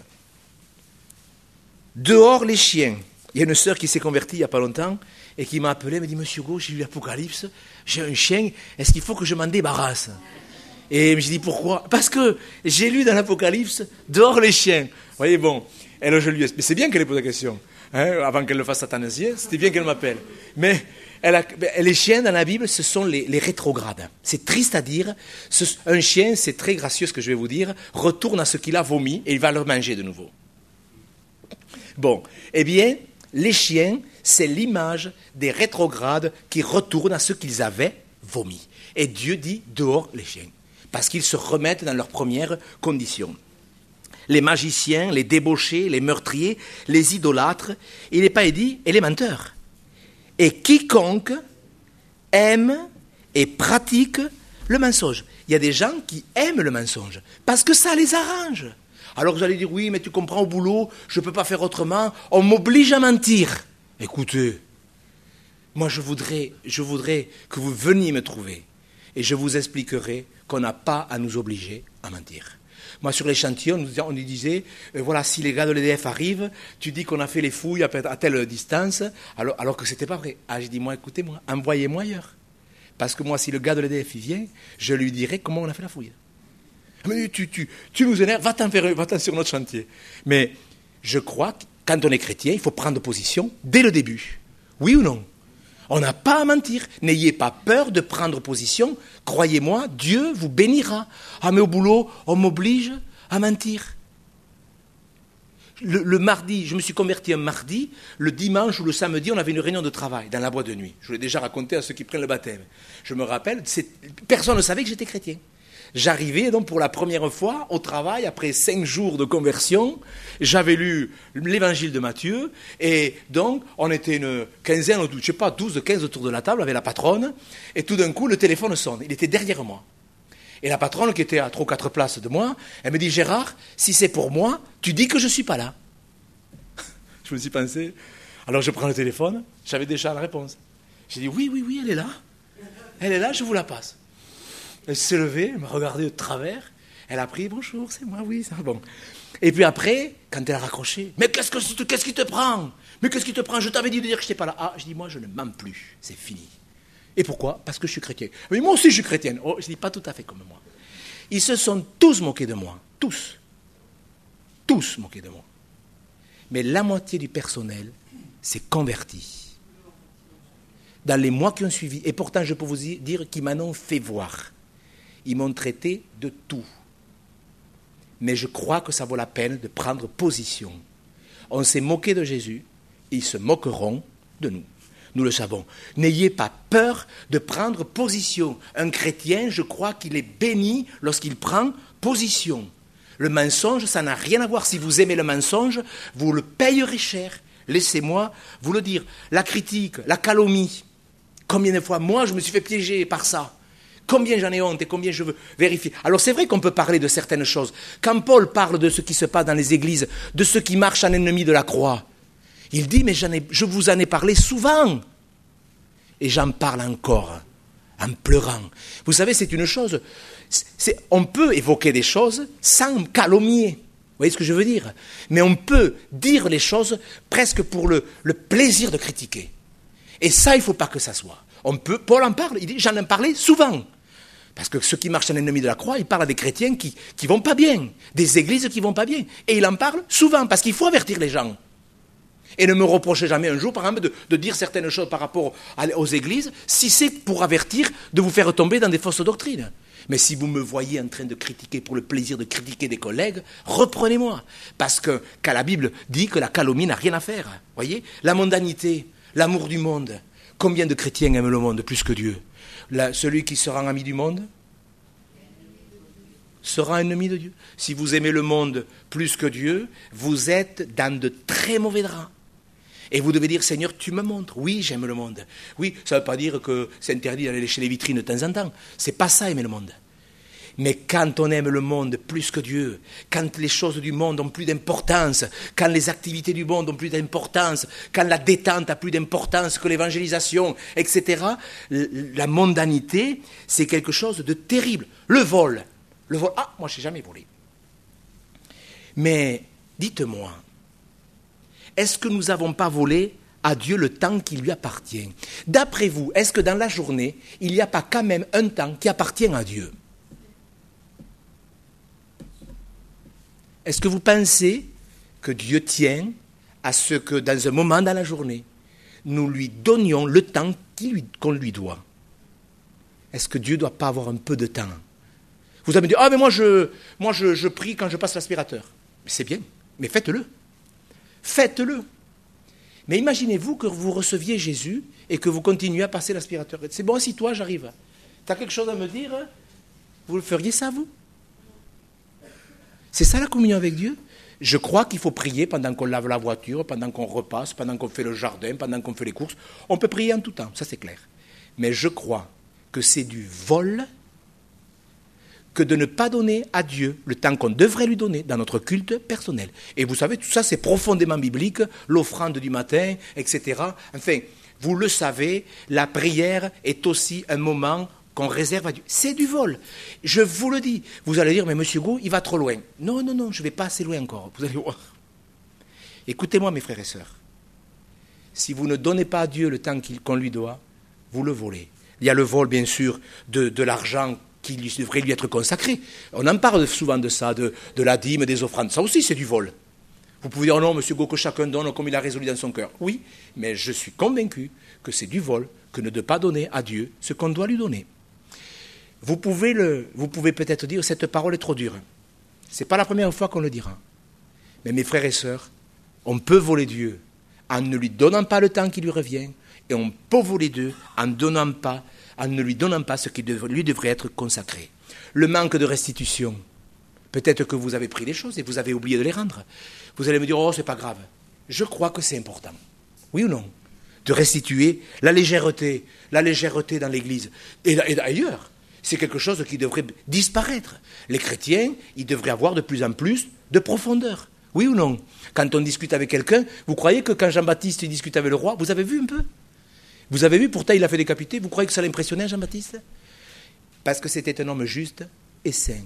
Dehors les chiens. Il y a une sœur qui s'est convertie il n'y a pas longtemps et qui m'a appelé, elle m'a dit, Monsieur Hugo, j'ai lu l'Apocalypse, j'ai un chien, est-ce qu'il faut que je m'en débarrasse? Et je dis, pourquoi? Parce que j'ai lu dans l'Apocalypse, dehors les chiens. Vous voyez, bon, elle, je lui ai... Mais c'est bien qu'elle ait posé la question, hein, avant qu'elle le fasse athanasier, c'était bien qu'elle m'appelle. Mais elle a... les chiens dans la Bible, ce sont les, les rétrogrades. C'est triste à dire, ce... un chien, c'est très gracieux ce que je vais vous dire, retourne à ce qu'il a vomi et il va le manger de nouveau. Bon, eh bien, les chiens, c'est l'image des rétrogrades qui retournent à ce qu'ils avaient vomi. Et Dieu dit dehors les chiens, parce qu'ils se remettent dans leurs premières conditions. Les magiciens, les débauchés, les meurtriers, les idolâtres, il n'est pas dit, et les menteurs. Et quiconque aime et pratique le mensonge. Il y a des gens qui aiment le mensonge, parce que ça les arrange. Alors vous allez dire, oui, mais tu comprends, au boulot, je ne peux pas faire autrement, on m'oblige à mentir. Écoutez, moi je voudrais, je voudrais que vous veniez me trouver et je vous expliquerai qu'on n'a pas à nous obliger à mentir. Moi sur les chantiers, on nous, on nous disait, euh, voilà, si les gars de l'E D F arrivent, tu dis qu'on a fait les fouilles à, à telle distance, alors, alors que ce n'était pas vrai. Ah, j'ai dit, moi, écoutez-moi, envoyez-moi ailleurs. Parce que moi, si le gars de l'E D F il vient, je lui dirai comment on a fait la fouille. Mais tu, tu, tu nous énerves, va-t'en, faire, va-t'en sur notre chantier. Mais je crois que quand on est chrétien, il faut prendre position dès le début. Oui ou non? On n'a pas à mentir. N'ayez pas peur de prendre position. Croyez-moi, Dieu vous bénira. Ah, mais au boulot, on m'oblige à mentir. Le, le mardi, je me suis converti un mardi. Le dimanche ou le samedi, on avait une réunion de travail dans la boîte de nuit. Je l'ai déjà raconté à ceux qui prennent le baptême. Je me rappelle, c'est, personne ne savait que j'étais chrétien. J'arrivais donc pour la première fois au travail, après cinq jours de conversion, j'avais lu l'évangile de Matthieu, et donc on était une quinzaine, je ne sais pas, douze, quinze autour de la table avec la patronne, et tout d'un coup le téléphone sonne, il était derrière moi. Et la patronne qui était à trois ou quatre places de moi, elle me dit, Gérard, si c'est pour moi, tu dis que je ne suis pas là. Je me suis pensé, alors je prends le téléphone, j'avais déjà la réponse. J'ai dit, oui, oui, oui, elle est là, elle est là, je vous la passe. Elle s'est levée, elle m'a regardé de travers, elle a pris, bonjour, c'est moi, oui, c'est bon. Et puis après, quand elle a raccroché, mais qu'est-ce, que, qu'est-ce qui te prend? Mais qu'est-ce qui te prend? Je t'avais dit de dire que je n'étais pas là. Ah, je dis, moi, je ne mens plus, c'est fini. Et pourquoi? Parce que je suis chrétien. Mais moi aussi, je suis chrétienne. Oh, je dis, pas tout à fait comme moi. Ils se sont tous moqués de moi, tous. Tous moqués de moi. Mais la moitié du personnel s'est converti. Dans les mois qui ont suivi, et pourtant, je peux vous dire qu'ils m'en ont fait voir. Ils m'ont traité de tout. Mais je crois que ça vaut la peine de prendre position. On s'est moqué de Jésus, ils se moqueront de nous. Nous le savons. N'ayez pas peur de prendre position. Un chrétien, je crois qu'il est béni lorsqu'il prend position. Le mensonge, ça n'a rien à voir. Si vous aimez le mensonge, vous le payerez cher. Laissez-moi vous le dire. La critique, la calomnie. Combien de fois, moi, je me suis fait piéger par ça. Combien j'en ai honte et combien je veux vérifier. Alors c'est vrai qu'on peut parler de certaines choses. Quand Paul parle de ce qui se passe dans les églises, de ceux qui marchent en ennemi de la croix, il dit, mais j'en ai, je vous en ai parlé souvent. Et j'en parle encore, en pleurant. Vous savez, c'est une chose, c'est, on peut évoquer des choses sans calomnier. Vous voyez ce que je veux dire? Mais on peut dire les choses presque pour le, le plaisir de critiquer. Et ça, il ne faut pas que ça soit. On peut, Paul en parle, il dit, j'en ai parlé souvent. Parce que ceux qui marchent en ennemi de la croix, il parle à des chrétiens qui ne vont pas bien, des églises qui ne vont pas bien. Et il en parle souvent, parce qu'il faut avertir les gens. Et ne me reprochez jamais un jour, par exemple, de, de dire certaines choses par rapport à, aux églises, si c'est pour avertir de vous faire tomber dans des fausses doctrines. Mais si vous me voyez en train de critiquer pour le plaisir de critiquer des collègues, reprenez-moi. Parce que quand la Bible dit que la calomnie n'a rien à faire, voyez, la mondanité, l'amour du monde. Combien de chrétiens aiment le monde plus que Dieu? La, celui qui sera ami du monde sera ennemi de Dieu. Si vous aimez le monde plus que Dieu, vous êtes dans de très mauvais draps. Et vous devez dire, Seigneur, tu me montres. Oui, j'aime le monde. Oui, ça ne veut pas dire que c'est interdit d'aller lécher les vitrines de temps en temps. Ce n'est pas ça, aimer le monde. Mais quand on aime le monde plus que Dieu, quand les choses du monde ont plus d'importance, quand les activités du monde ont plus d'importance, quand la détente a plus d'importance que l'évangélisation, et cetera, la mondanité, c'est quelque chose de terrible. Le vol, Le vol, ah, moi je n'ai jamais volé. Mais dites-moi, est-ce que nous n'avons pas volé à Dieu le temps qui lui appartient? D'après vous, est-ce que dans la journée, il n'y a pas quand même un temps qui appartient à Dieu? Est-ce que vous pensez que Dieu tient à ce que dans un moment dans la journée, nous lui donnions le temps qu'on lui doit? Est-ce que Dieu ne doit pas avoir un peu de temps? Vous allez me dire, ah mais moi je, moi je, je prie quand je passe l'aspirateur. C'est bien, mais faites-le. Faites-le. Mais imaginez-vous que vous receviez Jésus et que vous continuez à passer l'aspirateur. C'est bon, si toi j'arrive. Tu as quelque chose à me dire? Vous le feriez ça, vous? C'est ça la communion avec Dieu? Je crois qu'il faut prier pendant qu'on lave la voiture, pendant qu'on repasse, pendant qu'on fait le jardin, pendant qu'on fait les courses. On peut prier en tout temps, ça c'est clair. Mais je crois que c'est du vol que de ne pas donner à Dieu le temps qu'on devrait lui donner dans notre culte personnel. Et vous savez, tout ça c'est profondément biblique, l'offrande du matin, et cetera. Enfin, vous le savez, la prière est aussi un moment qu'on réserve à Dieu. C'est du vol. Je vous le dis. Vous allez dire, mais monsieur Gou, il va trop loin. Non, non, non, je ne vais pas assez loin encore. Vous allez voir. Écoutez-moi, mes frères et sœurs. Si vous ne donnez pas à Dieu le temps qu'on lui doit, vous le volez. Il y a le vol, bien sûr, de, de l'argent qui devrait lui être consacré. On en parle souvent de ça, de, de la dîme, des offrandes. Ça aussi, c'est du vol. Vous pouvez dire, non, monsieur Gou, que chacun donne comme il a résolu dans son cœur. Oui, mais je suis convaincu que c'est du vol que de ne pas donner à Dieu ce qu'on doit lui donner. Vous pouvez, le, vous pouvez peut-être dire, cette parole est trop dure. Ce n'est pas la première fois qu'on le dira. Mais mes frères et sœurs, on peut voler Dieu en ne lui donnant pas le temps qui lui revient, et on peut voler Dieu en, donnant pas, en ne lui donnant pas ce qui dev- lui devrait être consacré. Le manque de restitution. Peut-être que vous avez pris des choses et vous avez oublié de les rendre. Vous allez me dire, oh, c'est pas grave. Je crois que c'est important. Oui ou non? De restituer la légèreté, la légèreté dans l'Église. Et, et d'ailleurs, c'est quelque chose qui devrait disparaître. Les chrétiens, ils devraient avoir de plus en plus de profondeur. Oui ou non? Quand on discute avec quelqu'un, vous croyez que quand Jean-Baptiste discute avec le roi, vous avez vu un peu? Vous avez vu, pourtant il a fait décapiter, vous croyez que ça l'impressionnait Jean-Baptiste? Parce que c'était un homme juste et saint.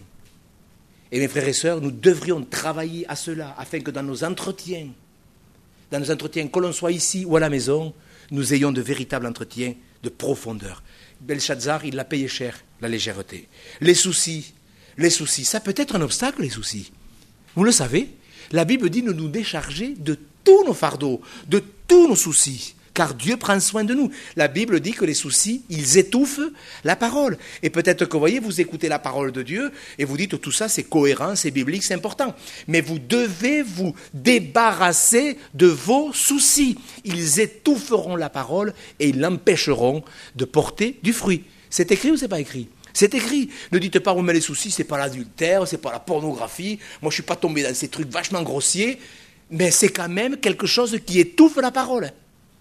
Et mes frères et sœurs, nous devrions travailler à cela, afin que dans nos entretiens, dans nos entretiens, que l'on soit ici ou à la maison, nous ayons de véritables entretiens de profondeur. Belshazzar, il l'a payé cher, la légèreté. Les soucis, les soucis, ça peut être un obstacle, les soucis. Vous le savez, la Bible dit de nous décharger de tous nos fardeaux, de tous nos soucis, car Dieu prend soin de nous. La Bible dit que les soucis, ils étouffent la parole. Et peut-être que, vous voyez, vous écoutez la parole de Dieu et vous dites tout ça, c'est cohérent, c'est biblique, c'est important. Mais vous devez vous débarrasser de vos soucis. Ils étoufferont la parole et ils l'empêcheront de porter du fruit. C'est écrit ou c'est pas écrit? C'est écrit. Ne dites pas, oh, mais les soucis, c'est pas l'adultère, c'est pas la pornographie. Moi, je suis pas tombé dans ces trucs vachement grossiers. Mais c'est quand même quelque chose qui étouffe la parole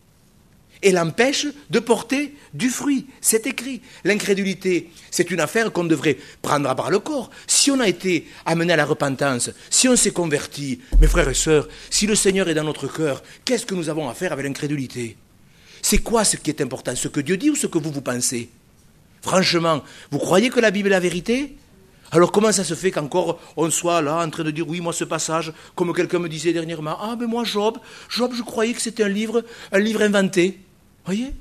et l'empêche de porter du fruit. C'est écrit. L'incrédulité, c'est une affaire qu'on devrait prendre à bras le corps. Si on a été amené à la repentance, si on s'est converti, mes frères et sœurs, si le Seigneur est dans notre cœur, qu'est-ce que nous avons à faire avec l'incrédulité? C'est quoi ce qui est important? Ce que Dieu dit ou ce que vous, vous pensez? Franchement, vous croyez que la Bible est la vérité? Alors comment ça se fait qu'encore on soit là en train de dire, oui, moi ce passage, comme quelqu'un me disait dernièrement, ah mais moi Job, Job je croyais que c'était un livre, un livre inventé. Voyez?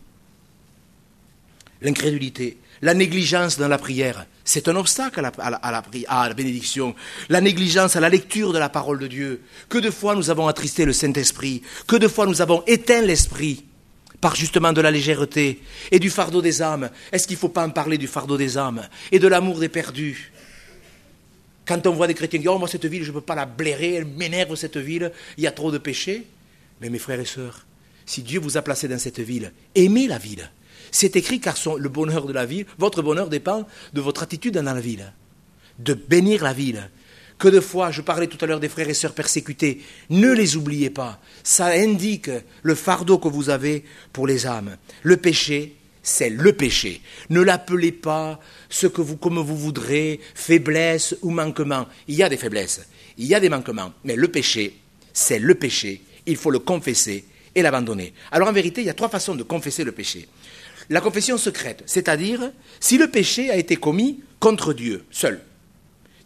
L'incrédulité, la négligence dans la prière, c'est un obstacle à la, à, la, à, la, à la bénédiction. La négligence à la lecture de la parole de Dieu. Que de fois nous avons attristé le Saint-Esprit, que de fois nous avons éteint l'Esprit par justement de la légèreté et du fardeau des âmes. Est-ce qu'il ne faut pas en parler du fardeau des âmes et de l'amour des perdus? Quand on voit des chrétiens dire, oh moi cette ville je ne peux pas la blairer, elle m'énerve cette ville, il y a trop de péchés. Mais mes frères et sœurs, si Dieu vous a placé dans cette ville, aimez la ville. C'est écrit car son, le bonheur de la ville, votre bonheur dépend de votre attitude dans la ville. De bénir la ville. Que de fois, je parlais tout à l'heure des frères et sœurs persécutés, ne les oubliez pas. Ça indique le fardeau que vous avez pour les âmes. Le péché, c'est le péché. Ne l'appelez pas ce que vous, comme vous voudrez, faiblesse ou manquement. Il y a des faiblesses, il y a des manquements, mais le péché, c'est le péché. Il faut le confesser et l'abandonner. Alors en vérité, il y a trois façons de confesser le péché. La confession secrète, c'est-à-dire si le péché a été commis contre Dieu seul.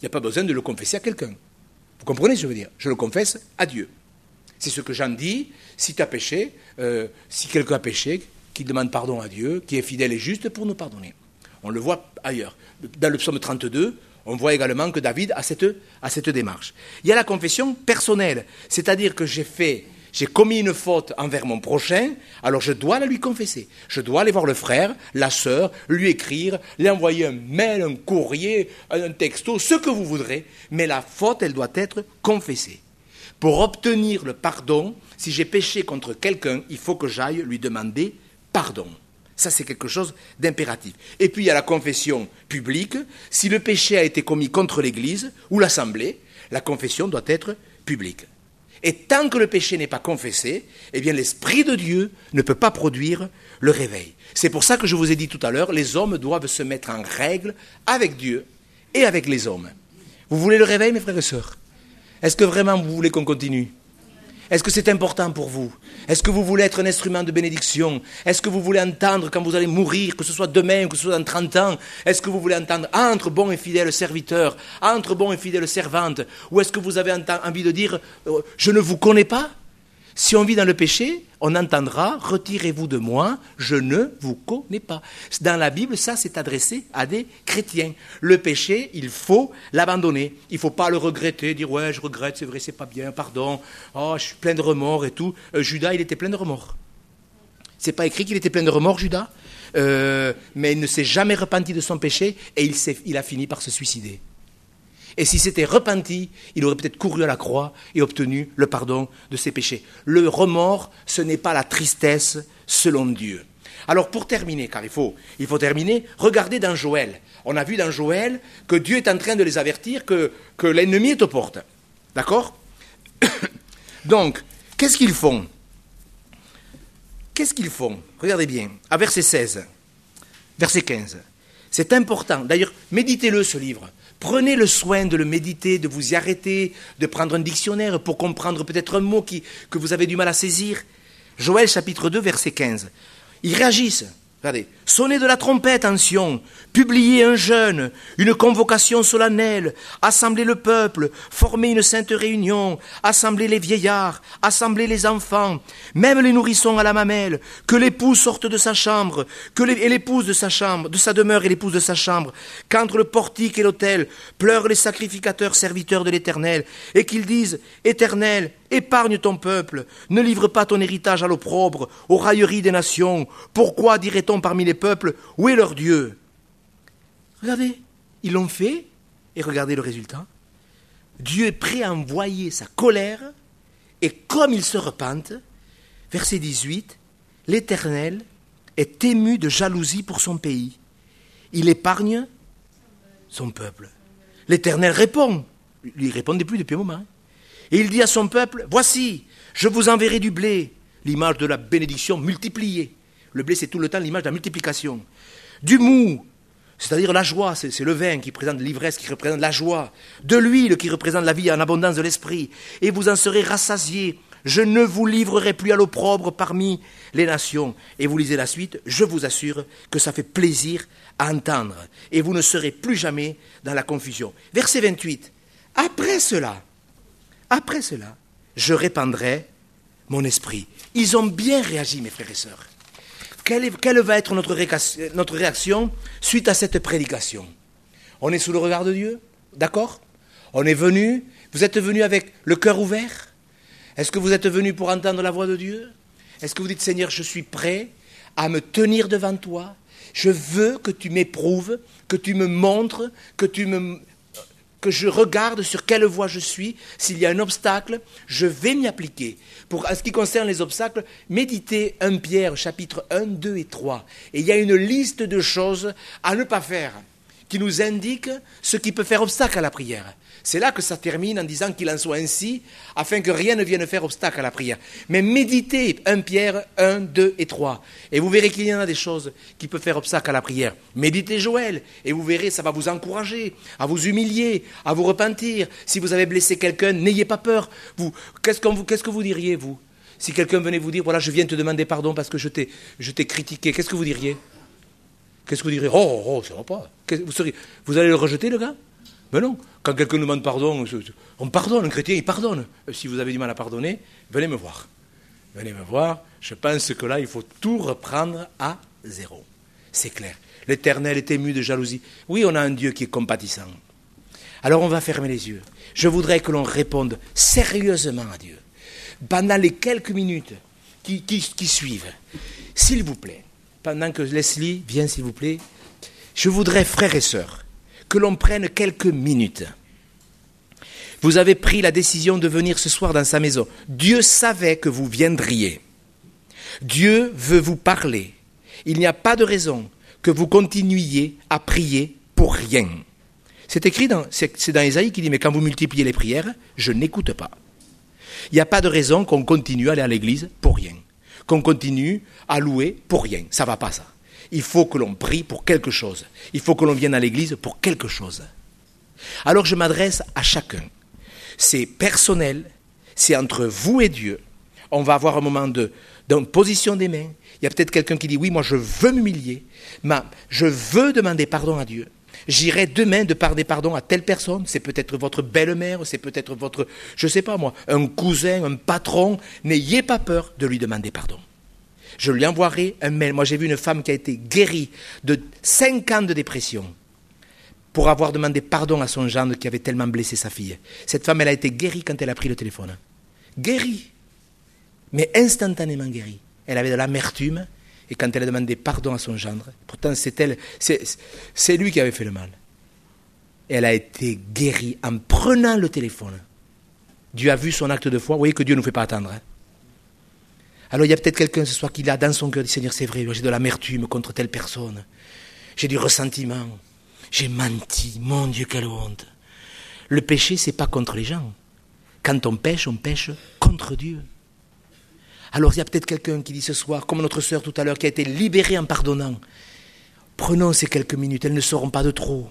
Il n'y a pas besoin de le confesser à quelqu'un. Vous comprenez ce que je veux dire? Je le confesse à Dieu. C'est ce que Jean dit, si tu as péché, euh, si quelqu'un a péché, qu'il demande pardon à Dieu, qui est fidèle et juste pour nous pardonner. On le voit ailleurs. Dans le psaume trente-deux, on voit également que David a cette, a cette démarche. Il y a la confession personnelle, c'est-à-dire que j'ai fait, j'ai commis une faute envers mon prochain, alors je dois la lui confesser. Je dois aller voir le frère, la sœur, lui écrire, lui envoyer un mail, un courrier, un texto, ce que vous voudrez, mais la faute, elle doit être confessée. Pour obtenir le pardon, si j'ai péché contre quelqu'un, il faut que j'aille lui demander pardon. Ça, c'est quelque chose d'impératif. Et puis, il y a la confession publique. Si le péché a été commis contre l'Église ou l'Assemblée, la confession doit être publique. Et tant que le péché n'est pas confessé, eh bien, l'Esprit de Dieu ne peut pas produire le réveil. C'est pour ça que je vous ai dit tout à l'heure, les hommes doivent se mettre en règle avec Dieu et avec les hommes. Vous voulez le réveil, mes frères et sœurs? Est-ce que vraiment vous voulez qu'on continue? Est-ce que c'est important pour vous? Est-ce que vous voulez être un instrument de bénédiction? Est-ce que vous voulez entendre quand vous allez mourir, que ce soit demain, que ce soit dans trente ans? Est-ce que vous voulez entendre « entre bons et fidèles serviteurs, entre bons et fidèles servantes » ou est-ce que vous avez envie de dire « je ne vous connais pas » ? Si on vit dans le péché, on entendra « retirez-vous de moi, je ne vous connais pas ». Dans la Bible, ça c'est adressé à des chrétiens. Le péché, il faut l'abandonner. Il ne faut pas le regretter, dire « ouais, je regrette, c'est vrai, c'est pas bien, pardon, oh, je suis plein de remords et tout ». Euh, Judas, il était plein de remords. C'est pas écrit qu'il était plein de remords, Judas, euh, mais il ne s'est jamais repenti de son péché et il, s'est, il a fini par se suicider. Et s'il s'était repenti, il aurait peut-être couru à la croix et obtenu le pardon de ses péchés. Le remords, ce n'est pas la tristesse selon Dieu. Alors pour terminer, car il faut, il faut terminer, regardez dans Joël. On a vu dans Joël que Dieu est en train de les avertir que, que l'ennemi est aux portes. D'accord? Donc, qu'est-ce qu'ils font? Qu'est-ce qu'ils font? Regardez bien, à verset seize, verset quinze. C'est important. D'ailleurs, méditez-le, ce livre. Prenez le soin de le méditer, de vous y arrêter, de prendre un dictionnaire pour comprendre peut-être un mot qui, que vous avez du mal à saisir. Joël chapitre deux, verset quinze. Ils réagissent. Regardez. Sonnez de la trompette en Sion, publiez un jeûne, une convocation solennelle, assemblez le peuple, formez une sainte réunion, assemblez les vieillards, assemblez les enfants, même les nourrissons à la mamelle, que l'époux sorte de sa chambre, que les, et l'épouse de sa chambre, de sa demeure et l'épouse de sa chambre, qu'entre le portique et l'autel pleurent les sacrificateurs serviteurs de l'Éternel, et qu'ils disent, Éternel, épargne ton peuple, ne livre pas ton héritage à l'opprobre, aux railleries des nations. Pourquoi dirait-on parmi les peuples, où est leur Dieu? Regardez, ils l'ont fait, et regardez le résultat. Dieu est prêt à envoyer sa colère, et comme ils se repentent, verset dix-huit, l'Éternel est ému de jalousie pour son pays. Il épargne son peuple. L'Éternel répond. Il ne répondait plus depuis un moment. Et il dit à son peuple, voici, je vous enverrai du blé, l'image de la bénédiction multipliée. Le blé, c'est tout le temps l'image de la multiplication. Du mou, c'est-à-dire la joie, c'est, c'est le vin qui représente l'ivresse, qui représente la joie. De l'huile qui représente la vie en abondance de l'esprit. Et vous en serez rassasiés. Je ne vous livrerai plus à l'opprobre parmi les nations. Et vous lisez la suite, je vous assure que ça fait plaisir à entendre. Et vous ne serez plus jamais dans la confusion. Verset vingt-huit. Après cela, après cela, je répandrai mon esprit. Ils ont bien réagi, mes frères et sœurs. Quelle, est, quelle va être notre réaction, notre réaction suite à cette prédication? On est sous le regard de Dieu, d'accord? On est venu, vous êtes venu avec le cœur ouvert? Est-ce que vous êtes venu pour entendre la voix de Dieu? Est-ce que vous dites, Seigneur, je suis prêt à me tenir devant toi? Je veux que tu m'éprouves, que tu me montres, que tu me... que je regarde sur quelle voie je suis. S'il y a un obstacle, je vais m'y appliquer. Pour, en ce qui concerne les obstacles, méditez un Pierre, chapitre un, deux et trois. Et il y a une liste de choses à ne pas faire, qui nous indique ce qui peut faire obstacle à la prière. C'est là que ça termine en disant qu'il en soit ainsi, afin que rien ne vienne faire obstacle à la prière. Mais méditez un Pierre un, deux et trois, et vous verrez qu'il y en a des choses qui peuvent faire obstacle à la prière. Méditez Joël, et vous verrez, ça va vous encourager, à vous humilier, à vous repentir. Si vous avez blessé quelqu'un, n'ayez pas peur. Vous, qu'est-ce, qu'on vous, qu'est-ce que vous diriez, vous? Si quelqu'un venait vous dire, voilà, je viens te demander pardon parce que je t'ai, je t'ai critiqué, qu'est-ce que vous diriez? Qu'est-ce que vous diriez? Oh, oh, ça va pas. Vous, seriez, vous allez le rejeter, le gars? Mais non, quand quelqu'un nous demande pardon, on pardonne, un chrétien, il pardonne. Si vous avez du mal à pardonner, venez me voir. Venez me voir, je pense que là, il faut tout reprendre à zéro. C'est clair. L'Éternel est ému de jalousie. Oui, on a un Dieu qui est compatissant. Alors on va fermer les yeux. Je voudrais que l'on réponde sérieusement à Dieu. Pendant les quelques minutes qui, qui, qui suivent, s'il vous plaît, pendant que Leslie vient, s'il vous plaît, je voudrais, frères et sœurs, que l'on prenne quelques minutes. Vous avez pris la décision de venir ce soir dans sa maison. Dieu savait que vous viendriez. Dieu veut vous parler. Il n'y a pas de raison que vous continuiez à prier pour rien. C'est écrit dans, c'est, c'est dans Ésaïe qui dit, mais quand vous multipliez les prières, je n'écoute pas. Il n'y a pas de raison qu'on continue à aller à l'église pour rien. Qu'on continue à louer pour rien. Ça ne va pas, ça. Il faut que l'on prie pour quelque chose. Il faut que l'on vienne à l'église pour quelque chose. Alors je m'adresse à chacun. C'est personnel, c'est entre vous et Dieu. On va avoir un moment de, de position des mains. Il y a peut-être quelqu'un qui dit, oui, moi je veux m'humilier, mais je veux demander pardon à Dieu. J'irai demain demander pardon à telle personne, c'est peut-être votre belle-mère, c'est peut-être votre, je ne sais pas moi, un cousin, un patron. N'ayez pas peur de lui demander pardon. Je lui envoierai un mail. Moi j'ai vu une femme qui a été guérie de cinq ans de dépression pour avoir demandé pardon à son gendre qui avait tellement blessé sa fille. Cette femme, elle a été guérie quand elle a pris le téléphone. Guérie, mais instantanément guérie. Elle avait de l'amertume, et quand elle a demandé pardon à son gendre, pourtant c'est elle, c'est, c'est lui qui avait fait le mal. Elle a été guérie en prenant le téléphone. Dieu a vu son acte de foi. Vous voyez que Dieu ne nous fait pas attendre. Hein. Alors il y a peut-être quelqu'un ce soir qui a dans son cœur dit, Seigneur, c'est vrai, j'ai de l'amertume contre telle personne. J'ai du ressentiment. J'ai menti, mon Dieu, quelle honte. Le péché, ce n'est pas contre les gens. Quand on pêche, on pêche contre Dieu. Alors il y a peut-être quelqu'un qui dit ce soir, comme notre sœur tout à l'heure, qui a été libérée en pardonnant. Prenons ces quelques minutes, elles ne seront pas de trop.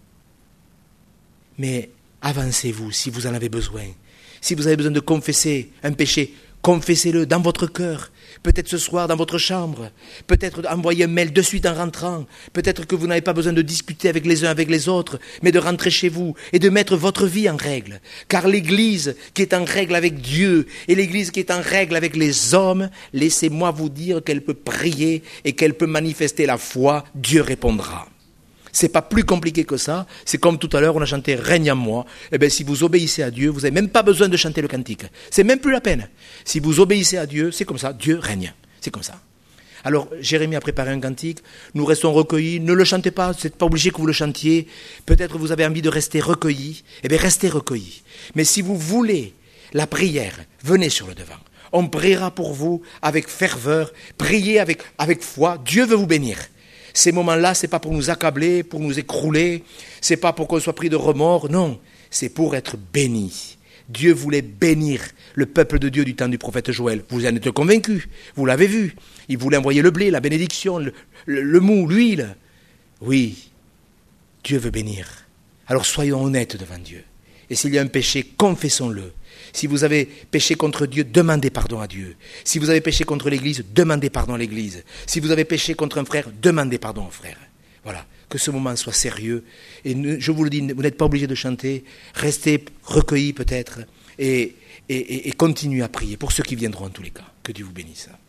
Mais avancez-vous si vous en avez besoin. Si vous avez besoin de confesser un péché, confessez-le dans votre cœur. Peut-être ce soir dans votre chambre. Peut-être envoyer un mail de suite en rentrant. Peut-être que vous n'avez pas besoin de discuter avec les uns avec les autres, mais de rentrer chez vous et de mettre votre vie en règle. Car l'Église qui est en règle avec Dieu et l'Église qui est en règle avec les hommes, laissez-moi vous dire qu'elle peut prier et qu'elle peut manifester la foi. Dieu répondra. C'est pas plus compliqué que ça. C'est comme tout à l'heure, on a chanté « Règne en moi ». Eh bien, si vous obéissez à Dieu, vous n'avez même pas besoin de chanter le cantique. C'est même plus la peine. Si vous obéissez à Dieu, c'est comme ça. Dieu règne. C'est comme ça. Alors, Jérémie a préparé un cantique. Nous restons recueillis. Ne le chantez pas. C'est pas obligé que vous le chantiez. Peut-être vous avez envie de rester recueillis. Eh bien, restez recueillis. Mais si vous voulez la prière, venez sur le devant. On priera pour vous avec ferveur. Priez avec, avec foi. Dieu veut vous bénir. Ces moments-là, ce n'est pas pour nous accabler, pour nous écrouler, ce n'est pas pour qu'on soit pris de remords, non, c'est pour être béni. Dieu voulait bénir le peuple de Dieu du temps du prophète Joël. Vous en êtes convaincus, vous l'avez vu. Il voulait envoyer le blé, la bénédiction, le, le, le mou, l'huile. Oui, Dieu veut bénir. Alors soyons honnêtes devant Dieu. Et s'il y a un péché, confessons-le. Si vous avez péché contre Dieu, demandez pardon à Dieu. Si vous avez péché contre l'Église, demandez pardon à l'Église. Si vous avez péché contre un frère, demandez pardon au frère. Voilà, que ce moment soit sérieux. Et ne, je vous le dis, vous n'êtes pas obligé de chanter. Restez recueillis peut-être et, et, et, et continuez à prier pour ceux qui viendront en tous les cas. Que Dieu vous bénisse.